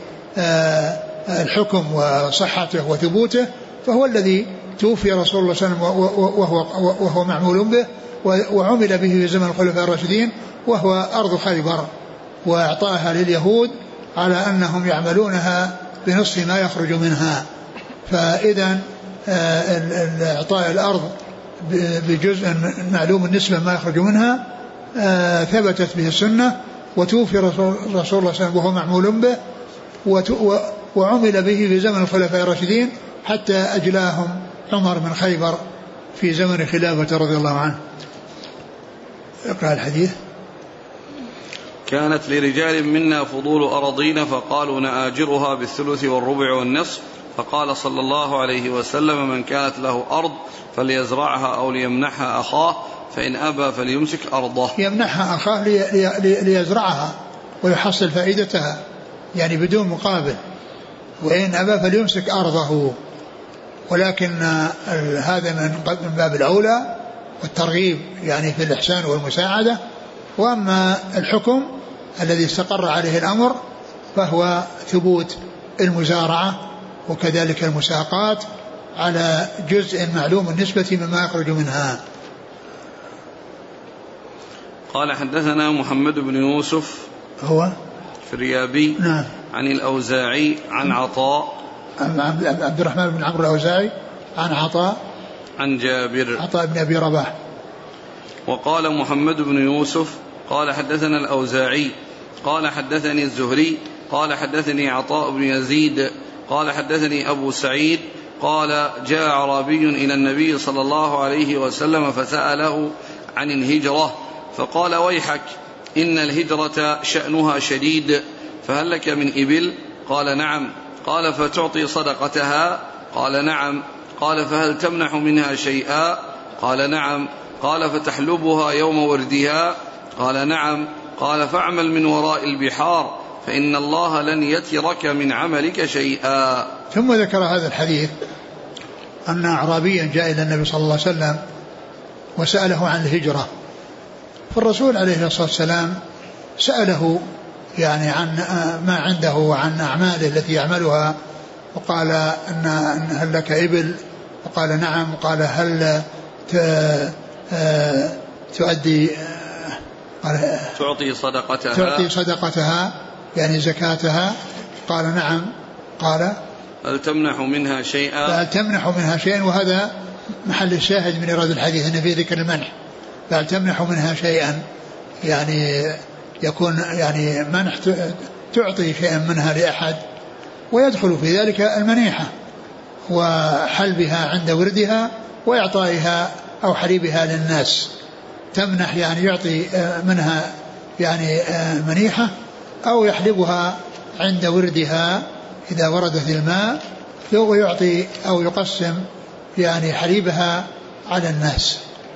بالحكم وصحته وثبوته فهو الذي توفي رسول الله صلى الله عليه وسلم وهو معمول به وعمل به في زمن الخلفاء الراشدين، وهو أرض خيبر، وإعطاها لليهود على أنهم يعملونها بنصف ما يخرج منها. فإذا إعطاء الأرض بجزء معلوم النسبة ما يخرج منها ثبتت به السنة، وتوفي رسول الله صلى الله عليه وسلم وهو معمول به وعمل به في زمن الخلفاء الراشدين حتى أجلاهم عمر من خيبر في زمن خلافة رضي الله عنه. اقرأ الحديث. كانت لرجال منا فضول أراضين فقالوا نآجرها بالثلث والربع والنصف، فقال صلى الله عليه وسلم من كانت له أرض فليزرعها أو ليمنحها أخاه فإن أبى فليمسك أرضه. يمنحها أخاه ليزرعها ويحصل فائدتها يعني بدون مقابل، وإن أبى فليمسك أرضه. ولكن هذا من باب الأولى والترغيب يعني في الإحسان والمساعدة. وأما الحكم الذي استقر عليه الأمر فهو ثبوت المزارعة وكذلك المساقات على جزء معلوم النسبة مما يخرج منها. قال حدثنا محمد بن يوسف هو فريابي نعم عن الأوزاعي عن عطاء عبد الرحمن بن عمرو الأوزاعي عن عطاء عن جابر عطاء بن أبي رباح. وقال محمد بن يوسف قال حدثنا الأوزاعي قال حدثني الزهري قال حدثني عطاء بن يزيد قال حدثني أبو سعيد قال جاء أعرابي إلى النبي صلى الله عليه وسلم فسأله عن الهجرة فقال ويحك إن الهجرة شأنها شديد فهل لك من إبل؟ قال نعم. قال فتعطي صدقتها؟ قال نعم. قال فهل تمنح منها شيئا؟ قال نعم. قال فتحلبها يوم وردها؟ قال نعم. قال فاعمل من وراء البحار فإن الله لن يترك من عملك شيئا. ثم ذكر هذا الحديث أن أعرابيا جاء إلى النبي صلى الله عليه وسلم وسأله عن الهجرة، فالرسول عليه الصلاة والسلام سأله يعني عن ما عنده وعن أعماله التي يعملها، وقال أن هل لك إبل؟ وقال نعم. قال هل تؤدي تعطي صدقتها يعني زكاتها؟ قال نعم. قال هل تمنح منها شيئا؟ هل تمنح منها شيئا، وهذا محل الشاهد من إيراد الحديث أن في ذكر المنح. هل تمنح منها شيئا يعني يكون يعني منح تعطي شيئا منها لأحد، ويدخل في ذلك المنيحة وحلبها عند وردها وإعطائها أو حليبها للناس. تمنح يعني يعطي منها يعني منيحة، أو يحلبها عند وردها إذا وردت الماء، ويعطي أو يقسم يعني حليبها على الناس.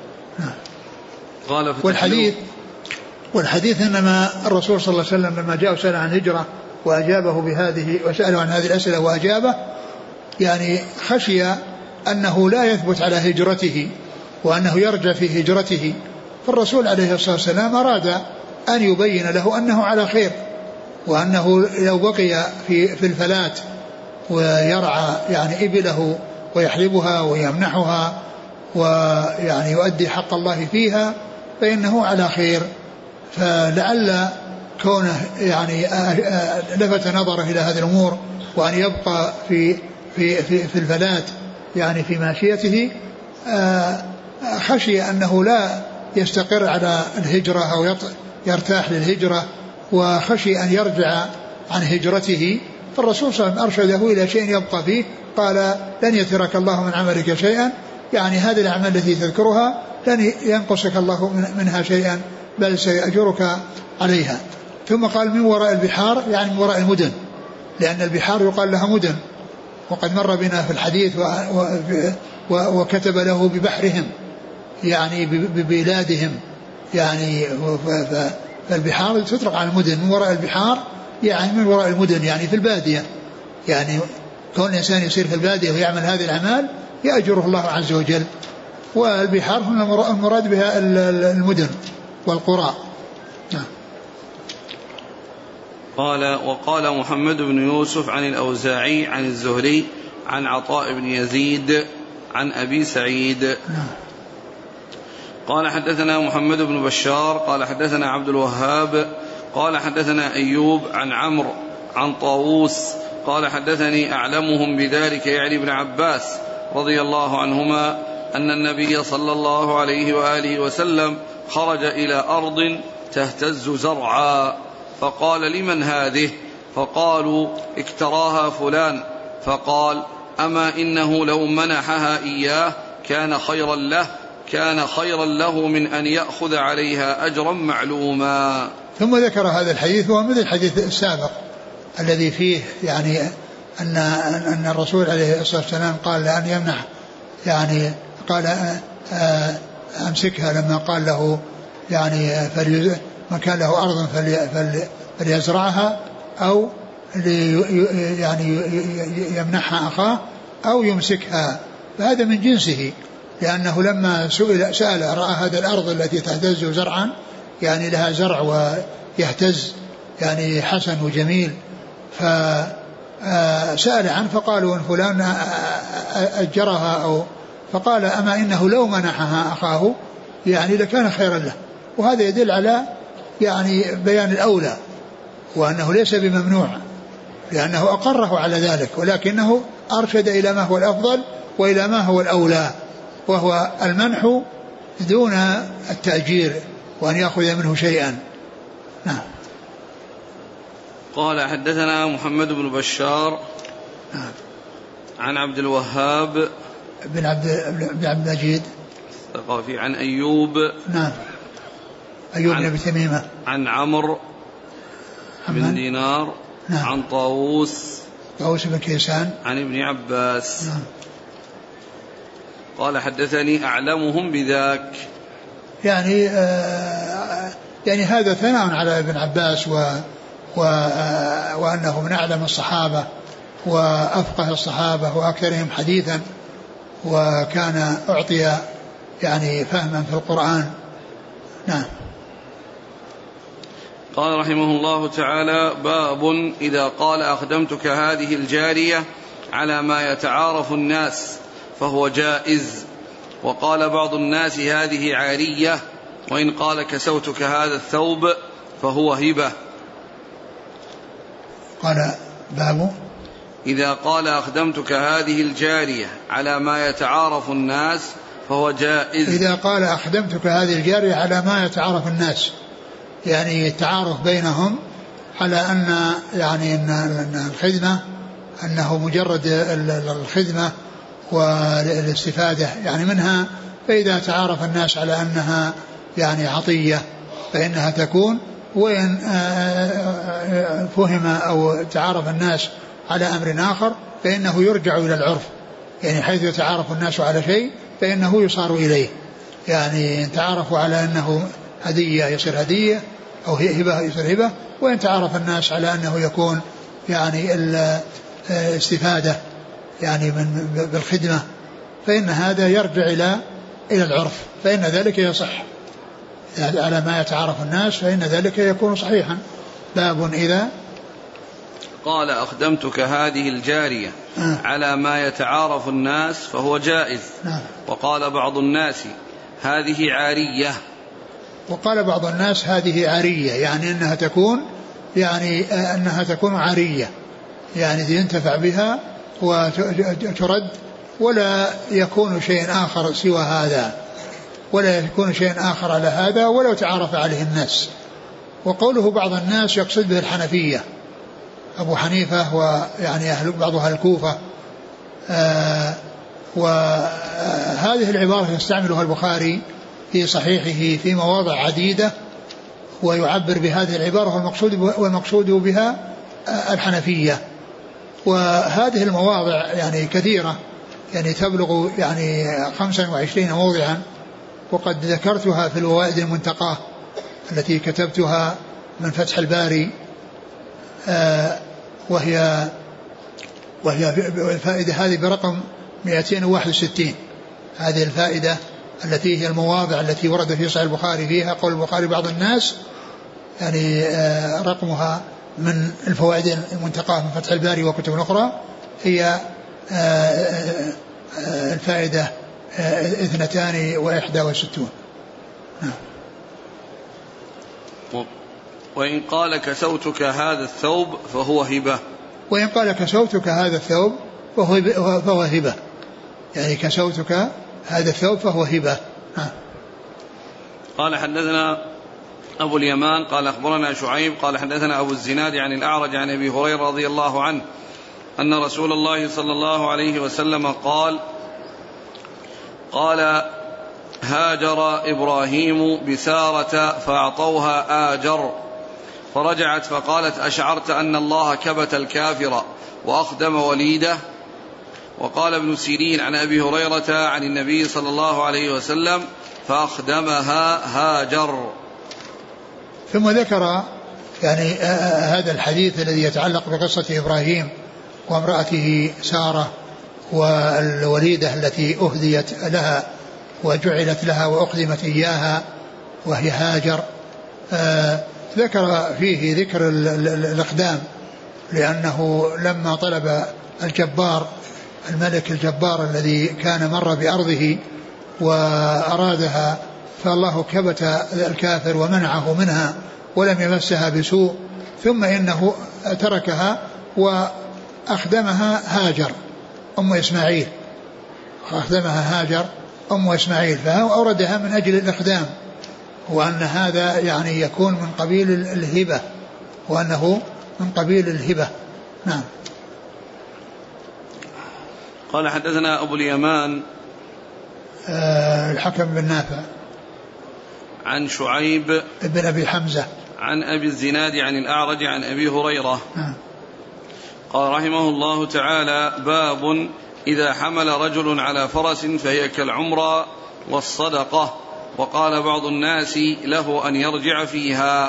والحديث إنما الرسول صلى الله عليه وسلم لما جاء وسأل عن الهجرة وأجابه بهذه، وسأله عن هذه الأسئلة وأجابه، يعني خشي أنه لا يثبت على هجرته وأنه يرجع في هجرته، فالرسول عليه الصلاة والسلام أراد أن يبين له أنه على خير، وأنه لو بقي في الفلات ويرعى يعني إبله ويحلبها ويمنحها ويعني يؤدي حق الله فيها فإنه على خير. فلعل كونه يعني لفت نظره إلى هذه الأمور وأن يبقى في الفلات يعني في ماشيته، خشي أنه لا يستقر على الهجرة أو يرتاح للهجرة، وخشي أن يرجع عن هجرته، فالرسول صلى الله عليه وسلم أرشده إلى شيء يبقى فيه. قال لن يترك الله من عملك شيئا، يعني هذه الأعمال التي تذكرها لن ينقصك الله منها شيئا بل سيأجرك عليها. ثم قال من وراء البحار يعني من وراء المدن، لأن البحار يقال لها مدن، وقد مر بنا في الحديث وكتب له ببحرهم يعني ببلادهم، يعني فالبحار تطلق على المدن. من وراء البحار يعني من وراء المدن يعني في البادية، يعني كون الإنسان يصير في البادية ويعمل هذه الأعمال يأجره الله عز وجل. والبحار هنا المراد بها المدن والقرى. وقال محمد بن يوسف عن الأوزاعي عن الزهري عن عطاء بن يزيد عن أبي سعيد. قال حدثنا محمد بن بشار قال حدثنا عبد الوهاب قال حدثنا أيوب عن عمرو عن طاووس قال حدثني أعلمهم بذلك يعني ابن عباس رضي الله عنهما أن النبي صلى الله عليه وآله وسلم خرج إلى أرض تهتز زرعا فقال لمن هذه؟ فقالوا اكتراها فلان، فقال أما إنه لو منحها إياه كان خيرا له من أن يأخذ عليها أجرا معلوما. ثم ذكر هذا الحديث وهو مثل الحديث السابق الذي فيه يعني أن الرسول عليه الصلاة والسلام قال لأن يمنح، يعني قال أمسكها لما قال له يعني من كان له أرض فليزرعها أو يعني يمنحها أخاه أو يمسكها، فهذا من جنسه، لأنه لما سأل رأى هذا الأرض التي تهتز زرعا يعني لها زرع ويهتز يعني حسن وجميل، فسأل عنه فقالوا إن فلان أجرها أو فقال أما إنه لو منحها أخاه يعني لكان خيرا له. وهذا يدل على يعني بيان الأولى وأنه ليس بممنوع، لأنه أقره على ذلك، ولكنه أرشد إلى ما هو الأفضل وإلى ما هو الأولى، وهو المنح دون التأجير وأن يأخذ منه شيئا. نعم. قال حدثنا محمد بن بشار عن عبد الوهاب بن عبد المجيد الثقفي عن أيوب نعم أيوب بن أبي تميمة عن عمرو بن دينار نعم. عن طاووس بن كيسان عن ابن عباس نعم. قال حدثني أعلمهم بذاك، يعني يعني هذا ثناء على ابن عباس وأنه من أعلم الصحابة وأفقه الصحابة وأكثرهم حديثا، وكان أعطي يعني فهما في القرآن. نعم. قال رحمه الله تعالى: باب إذا قال أخدمتك هذه الجارية على ما يتعارف الناس فهو جائز. وقال بعض الناس هذه عارية، وإن قال كسوتك هذا الثوب فهو هبة. قال باب إذا قال أخدمتك هذه الجارية على ما يتعارف الناس فهو جائز. إذا قال أخدمتك هذه الجارية على ما يتعارف الناس، يعني التعارف بينهم على أن يعني أن الخدمة أنه مجرد الخدمة والاستفادة يعني منها، فإذا تعارف الناس على أنها يعني عطية فإنها تكون، وإن فهم أو تعارف الناس على أمر آخر فإنه يرجع إلى العرف، يعني حيث يتعارف الناس على شيء فإنه يصار إليه، يعني إن تعارفوا على أنه هدية يصير هدية أو هبة يصير هبة، وإن تعارف الناس على أنه يكون يعني الاستفادة يعني بالخدمة فإن هذا يرجع إلى العرف، فإن ذلك يصح على ما يتعارف الناس، فإن ذلك يكون صحيحا. باب إذا قال أخدمتك هذه الجارية على ما يتعارف الناس فهو جائز. وقال بعض الناس هذه عارية. وقال بعض الناس هذه عارية، يعني أنها تكون عارية، يعني ينتفع بها وترد ولا يكون شيء آخر سوى هذا، ولا يكون شيء آخر على هذا ولو تعارف عليه الناس. وقوله بعض الناس يقصد به الحنفية، أبو حنيفة ويعني بعض أهل الكوفة. وهذه العبارة يستعملها البخاري في صحيحه في مواضع عديدة ويعبر بهذه العبارة، والمقصود بها الحنفية. وهذه المواضع يعني كثيرة، يعني تبلغ يعني 25 موضعا، وقد ذكرتها في الوائد المنتقاه التي كتبتها من فتح الباري، وهي الفائدة هذه برقم 261. هذه الفائدة التي هي المواضع التي ورد في صحيح البخاري فيها قول البخاري بعض الناس، يعني رقمها من الفوائد المنتقاه من فتح الباري وكتب أخرى، هي الفائدة 261. وإن قال كسوتك هذا الثوب فهو هبة. وإن قال كسوتك هذا الثوب فهو هبة، يعني كسوتك هذا الثوب فهو هبة. قال حدثنا أبو اليمان قال أخبرنا شعيب قال حدثنا أبو الزناد عن الأعرج عن أبي هريرة رضي الله عنه أن رسول الله صلى الله عليه وسلم قال هاجر إبراهيم بسارة فأعطوها آجر، فرجعت فقالت أشعرت أن الله كبت الكافر وأخدم وليده. وقال ابن سيرين عن أبي هريرة عن النبي صلى الله عليه وسلم فأخدمها هاجر. ثم ذكر يعني هذا الحديث الذي يتعلق بقصة إبراهيم وامرأته سارة والوليدة التي أهديت لها وجعلت لها وأقدمت إياها وهي هاجر. ذكر فيه ذكر الإقدام، لأنه لما طلب الجبار الملك الجبار الذي كان مر بأرضه وأرادها، فالله كبت الكافر ومنعه منها ولم يمسها بسوء، ثم إنه تركها وأخدمها هاجر أم إسماعيل، أخدمها هاجر أم إسماعيل، فأوردها من أجل الإقدام، وأن هذا يعني يكون من قبيل الهبة، وأنه من قبيل الهبة. نعم. قال حدثنا أبو اليمان الحكم بن نافع عن شعيب ابن أبي حمزة عن أبي الزناد عن الأعرج عن أبي هريرة قال رحمه الله تعالى: باب إذا حمل رجل على فرس فهي كالعمرة والصدقة. وقال بعض الناس له أن يرجع فيها.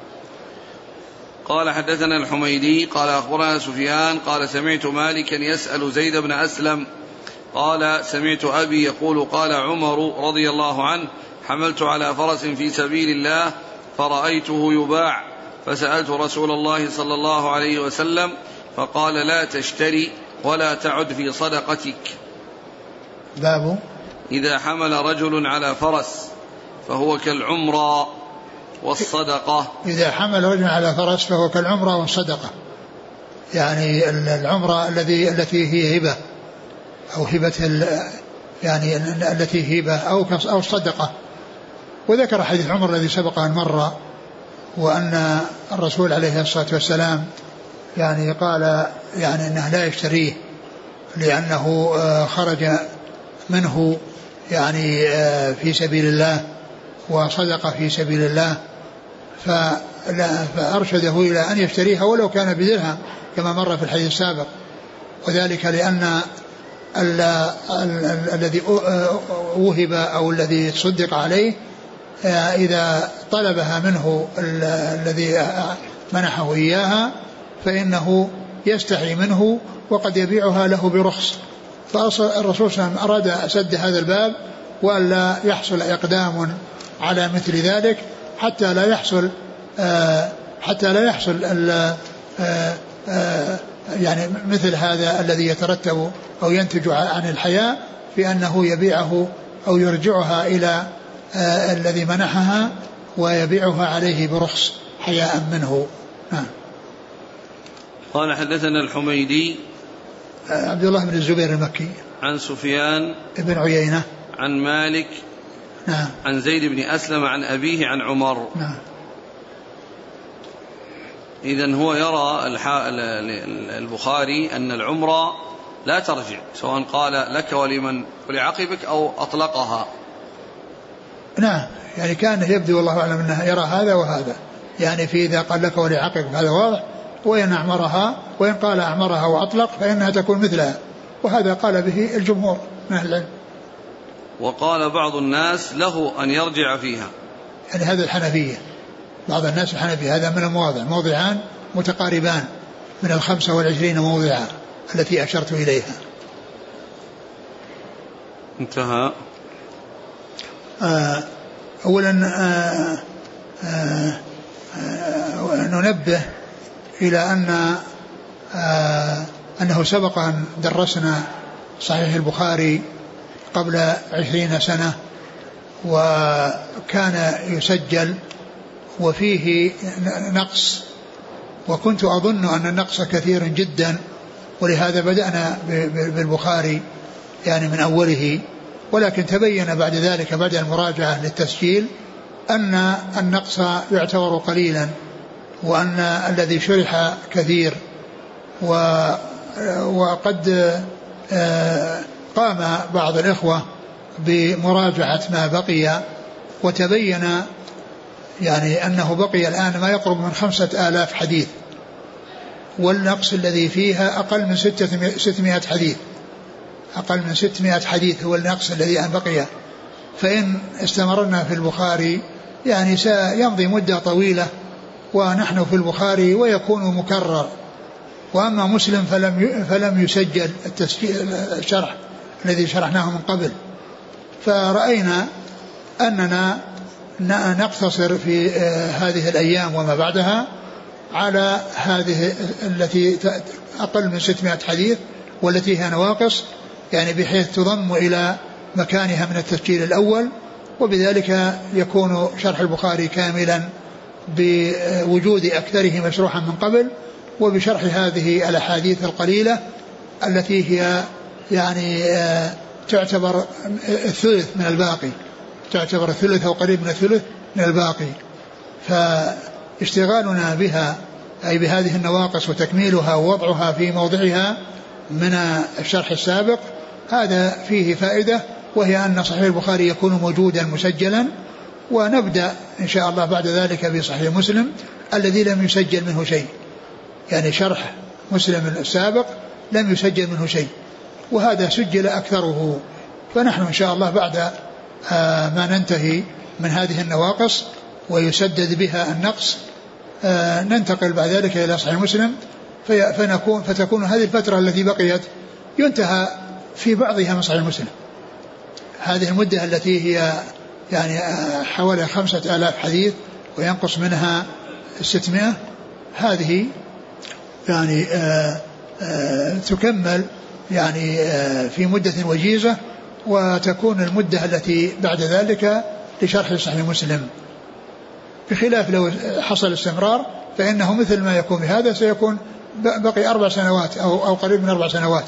قال حدثنا الحميدي قال أخبرنا سفيان قال سمعت مالكا يسأل زيد بن أسلم قال سمعت أبي يقول قال عمر رضي الله عنه: حملت على فرس في سبيل الله فرأيته يباع فسألت رسول الله صلى الله عليه وسلم فقال: لا تشتري ولا تعد في صدقتك. باب إذا حمل رجل على فرس فهو كالعمرة والصدقة. إذا حمل رجل على فرس فهو كالعمرة والصدقة، يعني العمرة التي هي هبة أو هبة يعني التي هبة أو صدقة. وذكر حديث عمر الذي سبق أن مر، وأن الرسول عليه الصلاة والسلام يعني قال يعني أنه لا يشتريه لأنه خرج منه يعني في سبيل الله وصدق في سبيل الله، فأرشده إلى أن يشتريها ولو كان بدرهم كما مر في الحديث السابق. وذلك لأن الذي وهب أو الذي صدق عليه إذا طلبها منه الذي منحه إياها فإنه يستحي منه وقد يبيعها له برخص. فالرسول صلى الله عليه وسلم أراد سد هذا الباب وألا يحصل إقدام على مثل ذلك حتى لا يحصل يعني مثل هذا الذي يترتب أو ينتج عن الحياء في أنه يبيعه أو يرجعها إلى الذي منحها ويبيعها عليه برخص حياء منه. قال حدثنا الحميدي عبد الله بن الزبير المكي عن سفيان ابن عيينة عن مالك عن زيد بن أسلم عن أبيه عن عمر. إذن هو يرى البخاري أن العمرة لا ترجع سواء قال لك ولعقبك أو أطلقها. نعم، يعني كان يبدو والله أعلم أنه يرى هذا وهذا، يعني في إذا قال لك ولعقبك هذا واضح، وإن قال أعمرها وأطلق فإنها تكون مثلها، وهذا قال به الجمهور من أهل العلم. وقال بعض الناس له أن يرجع فيها، يعني هذا الحنفية، بعض الناس الحنفية، هذا من المواضع موضعان متقاربان من 25 موضعا التي أشرت إليها. انتهى. أولا ننبه إلى أنه سبق أن درسنا صحيح البخاري قبل 20 سنة وكان يسجل وفيه نقص، وكنت أظن أن النقص كثير جدا، ولهذا بدأنا بالبخاري يعني من أوله، ولكن تبين بعد ذلك بعد المراجعة للتسجيل أن النقص يعتبر قليلا، وأن الذي شرح كثير، وقد قام بعض الإخوة بمراجعة ما بقي وتبين يعني أنه بقي الآن ما يقرب من 5000 حديث، والنقص الذي فيها أقل من 600 حديث، أقل من 600 حديث هو النقص الذي أن بقي. فإن استمرنا في البخاري يعني سيمضي مدة طويلة ونحن في البخاري ويكون مكرر. وأما مسلم فلم يسجل الشرح الذي شرحناه من قبل، فرأينا أننا نقتصر في هذه الأيام وما بعدها على هذه التي أقل من 600 حديث والتي هي نواقص، يعني بحيث تضم إلى مكانها من التسجيل الأول، وبذلك يكون شرح البخاري كاملا بوجود أكثره مشروحا من قبل، وبشرح هذه الأحاديث القليلة التي هي يعني تعتبر الثلث من الباقي، تعتبر الثلث أو قريب من الثلث من الباقي. فاشتغالنا بها أي بهذه النواقص وتكميلها ووضعها في موضعها من الشرح السابق هذا فيه فائدة، وهي أن صحيح البخاري يكون موجودا مسجلا، ونبدأ إن شاء الله بعد ذلك بصحيح مسلم الذي لم يسجل منه شيء، يعني شرح مسلم السابق لم يسجل منه شيء، وهذا سجل أكثره. فنحن إن شاء الله بعد ما ننتهي من هذه النواقص ويسدد بها النقص ننتقل بعد ذلك إلى صحيح مسلم، فتكون هذه الفترة التي بقيت ينتهى في بعضها من صحيح مسلم. هذه المدة التي هي يعني حوالي 5000 حديث وينقص منها 600، هذه يعني تكمل يعني في مدة وجيزة، وتكون المدة التي بعد ذلك لشرح صحيح مسلم، بخلاف لو حصل استمرار فإنه مثل ما يكون بهذا سيكون بقي 4 سنوات أو قريب من 4 سنوات،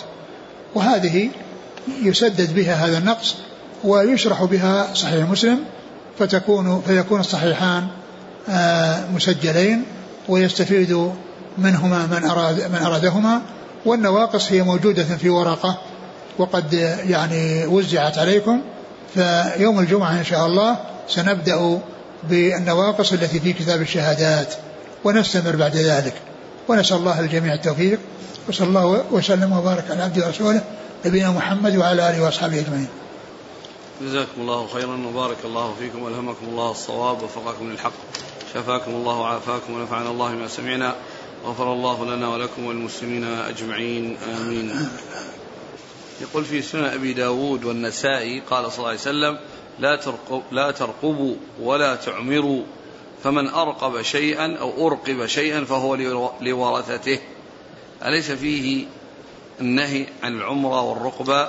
وهذه يسدد بها هذا النقص ويشرح بها صحيح مسلم، فيكون الصحيحان مسجلين ويستفيد منهما من أرادهما. والنواقص هي موجودة في ورقة وقد يعني وزعت عليكم، فيوم الجمعة إن شاء الله سنبدأ بالنواقص التي في كتاب الشهادات ونستمر بعد ذلك، ونسأل الله الجميع التوفيق، وصلى الله وسلم وبارك على عبده ورسوله نبينا محمد وعلى آله وأصحابه أجمعين. جزاكم الله خيرا وبارك الله فيكم والهمكم الله الصواب ووفقكم للحق، شفاكم الله وعافاكم ونفعنا الله ما سمعنا، غفر الله لنا ولكم والمسلمين أجمعين آمين. يقول في سنن أبي داود والنسائي قال صلى الله عليه وسلم لا ترقبوا ولا تعمروا، فمن أرقب شيئا أو أرقب شيئا فهو لورثته. أليس فيه النهي عن العمرة والرقبة؟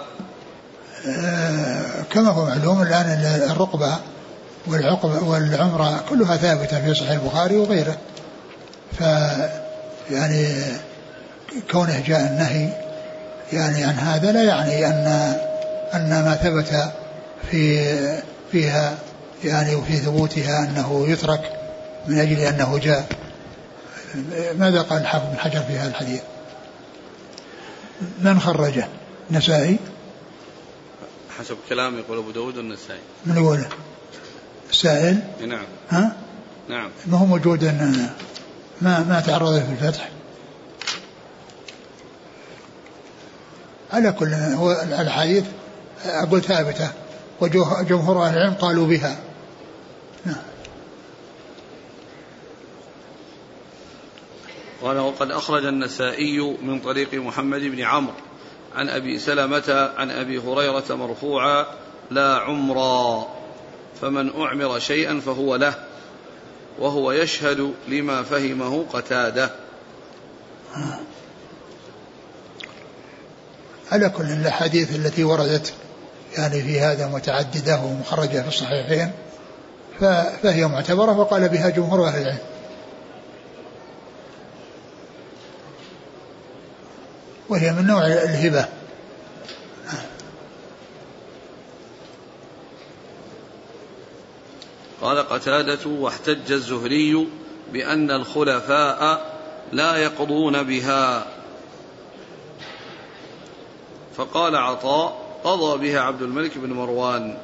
كما هو معلوم الآن الرقبة والعمرة كلها ثابتة في صحيح البخاري وغيره، يعني كونه جاء النهي يعني عن هذا لا يعني أن ما ثبت فيها يعني وفي ثبوتها أنه يترك من أجل أنه جاء. ماذا قال الحافظ بن حجر في هذا الحديث؟ من خرجه؟ النسائي حسب كلام يقول أبو داود والنسائي. من يقوله؟ السائل؟ نعم. ها؟ نعم. ما هو موجود أن ما تعرض في الفتح. على كل هو الحديث أقول ثابتة وجمهور أهل العلم قالوا بها. نعم. قال وقد أخرج النسائي من طريق محمد بن عمرو عن أبي سلمة عن أبي هريرة مرفوعا لا عمرا، فمن أعمر شيئا فهو له، وهو يشهد لما فهمه قتادة. على كل الأحاديث التي وردت يعني في هذا متعددة ومخرجة في الصحيحين فهي معتبرة وقال بها جمهور أهل العلم. وهي من نوع الهبة. قال قتادة واحتج الزهري بأن الخلفاء لا يقضون بها، فقال عطاء قضى بها عبد الملك بن مروان.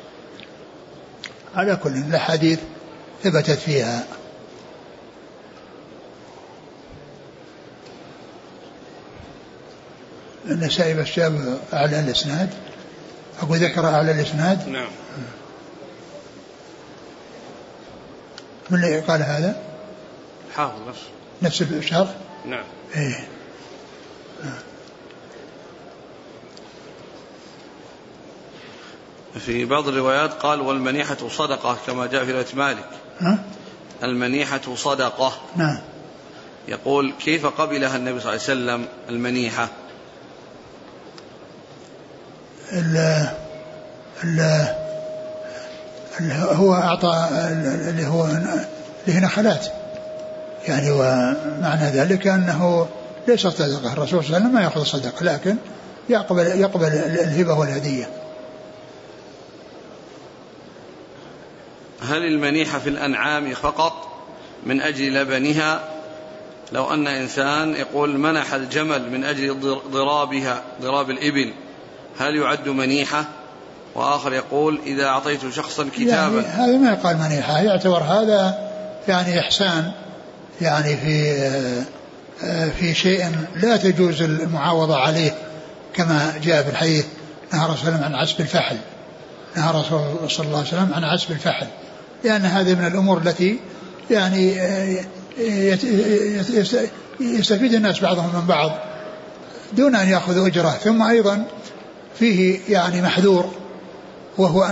على كل الأحاديث ثبتت فيها. النسائي بس جاب أعلى الإسناد، أقول ذكر أعلى الإسناد. نعم. من اللي قال هذا؟ حافظ نفس الشرح. نعم. إيه. في بعض الروايات قال والمنيحة صدقة كما جاء في رواية مالك. المنيحة صدقة. نعم. يقول كيف قبلها النبي صلى الله عليه وسلم المنيحة؟ هو أعطى اللي هو نخلات يعني، ومعنى ذلك أنه ليس صدقة. الرسول صلى الله عليه وسلم ما يأخذ الصدقة لكن يقبل الهبة والهدية. هل المنيحة في الأنعام فقط من أجل لبنها؟ لو أن إنسان يقول منح الجمل من أجل ضرابها، ضراب الإبل، هل يعد منيحة؟ وآخر يقول إذا أعطيت شخصا كتابا، يعني هذا ما يقال منيحة، يعتبر هذا يعني إحسان، يعني في شيء لا تجوز المعاوضة عليه، كما جاء في الحديث نهى رسول الله عن عسب الفحل، نهى رسول الله صلى الله عليه وسلم عن عسب الفحل، لأن هذه من الأمور التي يعني يستفيد الناس بعضهم من بعض دون أن يأخذوا أجره. ثم أيضا فيه يعني محذور، وهو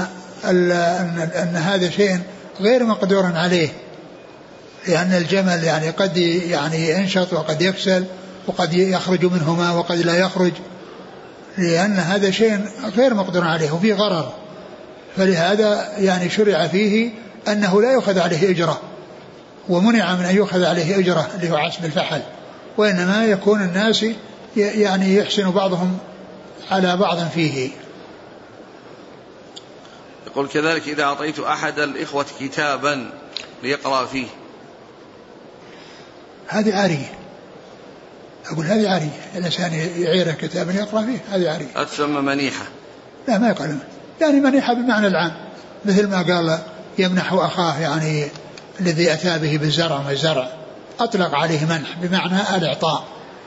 أن هذا شيء غير مقدور عليه، لأن الجمل يعني قد يعني ينشط وقد يكسل وقد يخرج منه ماء وقد لا يخرج، لأن هذا شيء غير مقدور عليه وفيه غرر، فلهذا يعني شرع فيه أنه لا يؤخذ عليه أجرة، ومنع من أن يؤخذ عليه أجرة اللي هو عسب الفحل، وإنما يكون الناس يعني يحسن بعضهم على بعض فيه. يقول كذلك إذا أعطيت أحد الإخوة كتابا ليقرأ فيه، هذه عارية، أقول هذه عارية، الإنسان يعيره كتابا يقرأ فيه، هذه عارية. أتسمى منيحة؟ لا ما يقال، يعني منيحة بمعنى العام، مثل ما قال يمنح أخاه يعني الذي أتى به بالزرع والزرع، أطلق عليه منح بمعنى الإعطاء.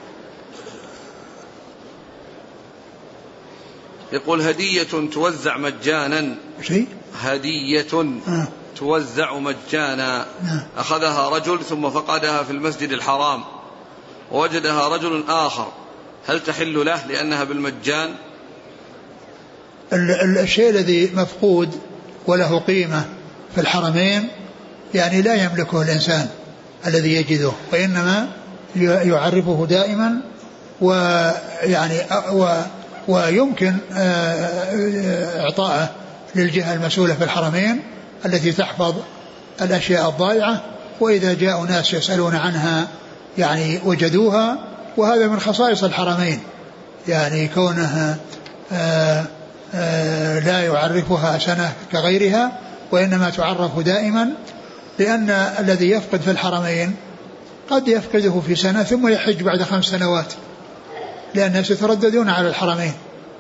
يقول هدية توزع مجانا، شيء هدية توزع مجانا، أخذها رجل ثم فقدها في المسجد الحرام ووجدها رجل آخر، هل تحل له لأنها بالمجان؟ الشيء الذي مفقود وله قيمة في الحرمين يعني لا يملكه الإنسان الذي يجده، وإنما يعرفه دائما، ويعني ويمكن إعطائه للجهة المسؤولة في الحرمين التي تحفظ الأشياء الضائعة، وإذا جاءوا ناس يسألون عنها يعني وجدوها، وهذا من خصائص الحرمين، يعني كونها لا يعرفها سنة كغيرها، وإنما تعرف دائما، لأن الذي يفقد في الحرمين قد يفقده في سنة ثم يحج بعد 5 سنوات، لأن الناس يترددون على الحرمين،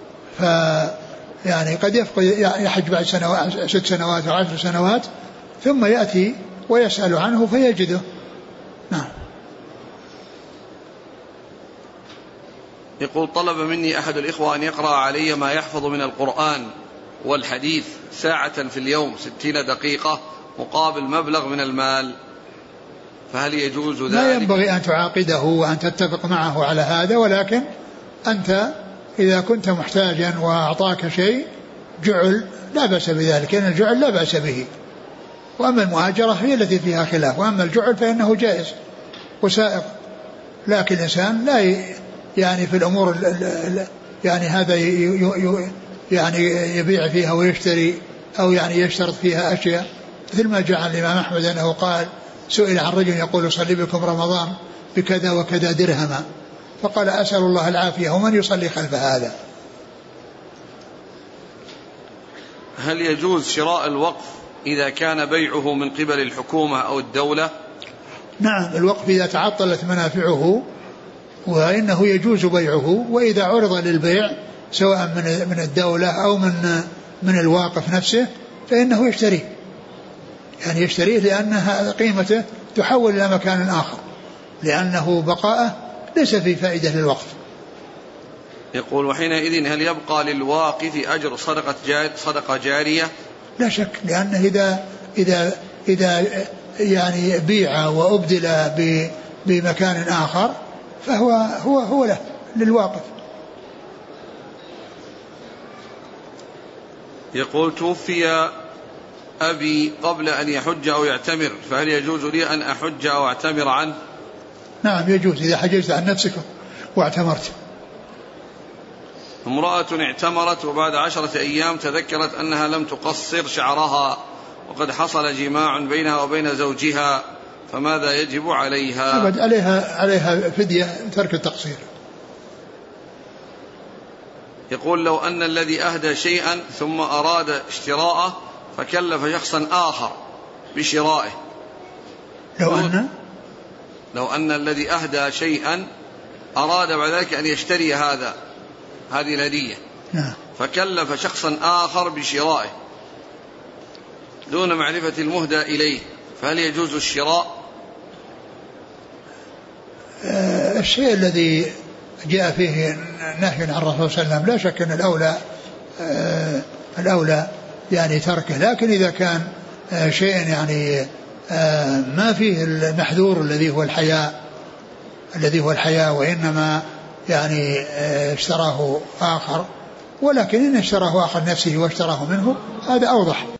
يعني قد يحج بعد 6 سنوات أو 10 سنوات ثم يأتي ويسأل عنه فيجده. نعم. يقول طلب مني أحد الإخوة أن يقرأ علي ما يحفظ من القرآن والحديث ساعة في اليوم 60 دقيقة مقابل مبلغ من المال، فهل يجوز ذلك؟ لا ينبغي أن تعاقده وأن تتفق معه على هذا، ولكن أنت إذا كنت محتاجا وأعطاك شيء جعل لا بأس بذلك، لأن الجعل لا بأس به، وأما المؤاجرة هي التي فيها خلاف، وأما الجعل فإنه جائز وسائغ، لكن الإنسان لا يعني في الأمور يعني هذا يعني يبيع فيها ويشتري، أو يعني يشترط فيها أشياء، مثل ما جاء عن الإمام أحمد أنه قال سئل عن رجل يقول صلي بكم رمضان بكذا وكذا درهما، فقال أسأل الله العافية ومن يصلي خلف هذا. هل يجوز شراء الوقف إذا كان بيعه من قبل الحكومة أو الدولة؟ نعم، الوقف إذا تعطلت منافعه وإنه يجوز بيعه، وإذا عرض للبيع سواء من الدولة أو من الواقف نفسه فإنه يشتريه، يعني يشتريه لأنها قيمته تحول إلى مكان آخر، لأنه بقاءه ليس في فائدة للوقف. يقول وحينئذ هل يبقى للواقف أجر صدقة جارية؟ لا شك، لأنه إذا يعني بيع وأبدل بمكان آخر فهو له للواقف. يقول توفي أبي قبل أن يحج أو يعتمر، فهل يجوز لي أن أحج أو أعتمر عنه؟ نعم يجوز إذا حججت عن نفسك واعتمرت. امرأة اعتمرت وبعد 10 أيام تذكرت أنها لم تقصر شعرها وقد حصل جماع بينها وبين زوجها، فماذا يجب عليها؟ أبد عليها فدية ترك التقصير. يقول لو أن الذي أهدى شيئا ثم أراد اشتراءه فكلف شخصا آخر بشرائه، لو أن الذي أهدى شيئا أراد بعد ذلك أن يشتري هذه الهدية، فكلف شخصا آخر بشرائه دون معرفة المهدى إليه، فهل يجوز الشراء؟ الشيء الذي جاء فيه نهي عن الرسول صلى الله عليه وسلم لا شك أن الأولى يعني تركه، لكن إذا كان شيء يعني ما فيه المحذور الذي هو الحياء وإنما يعني اشتراه آخر، ولكن إن اشتراه آخر نفسه واشتراه منه هذا أوضح.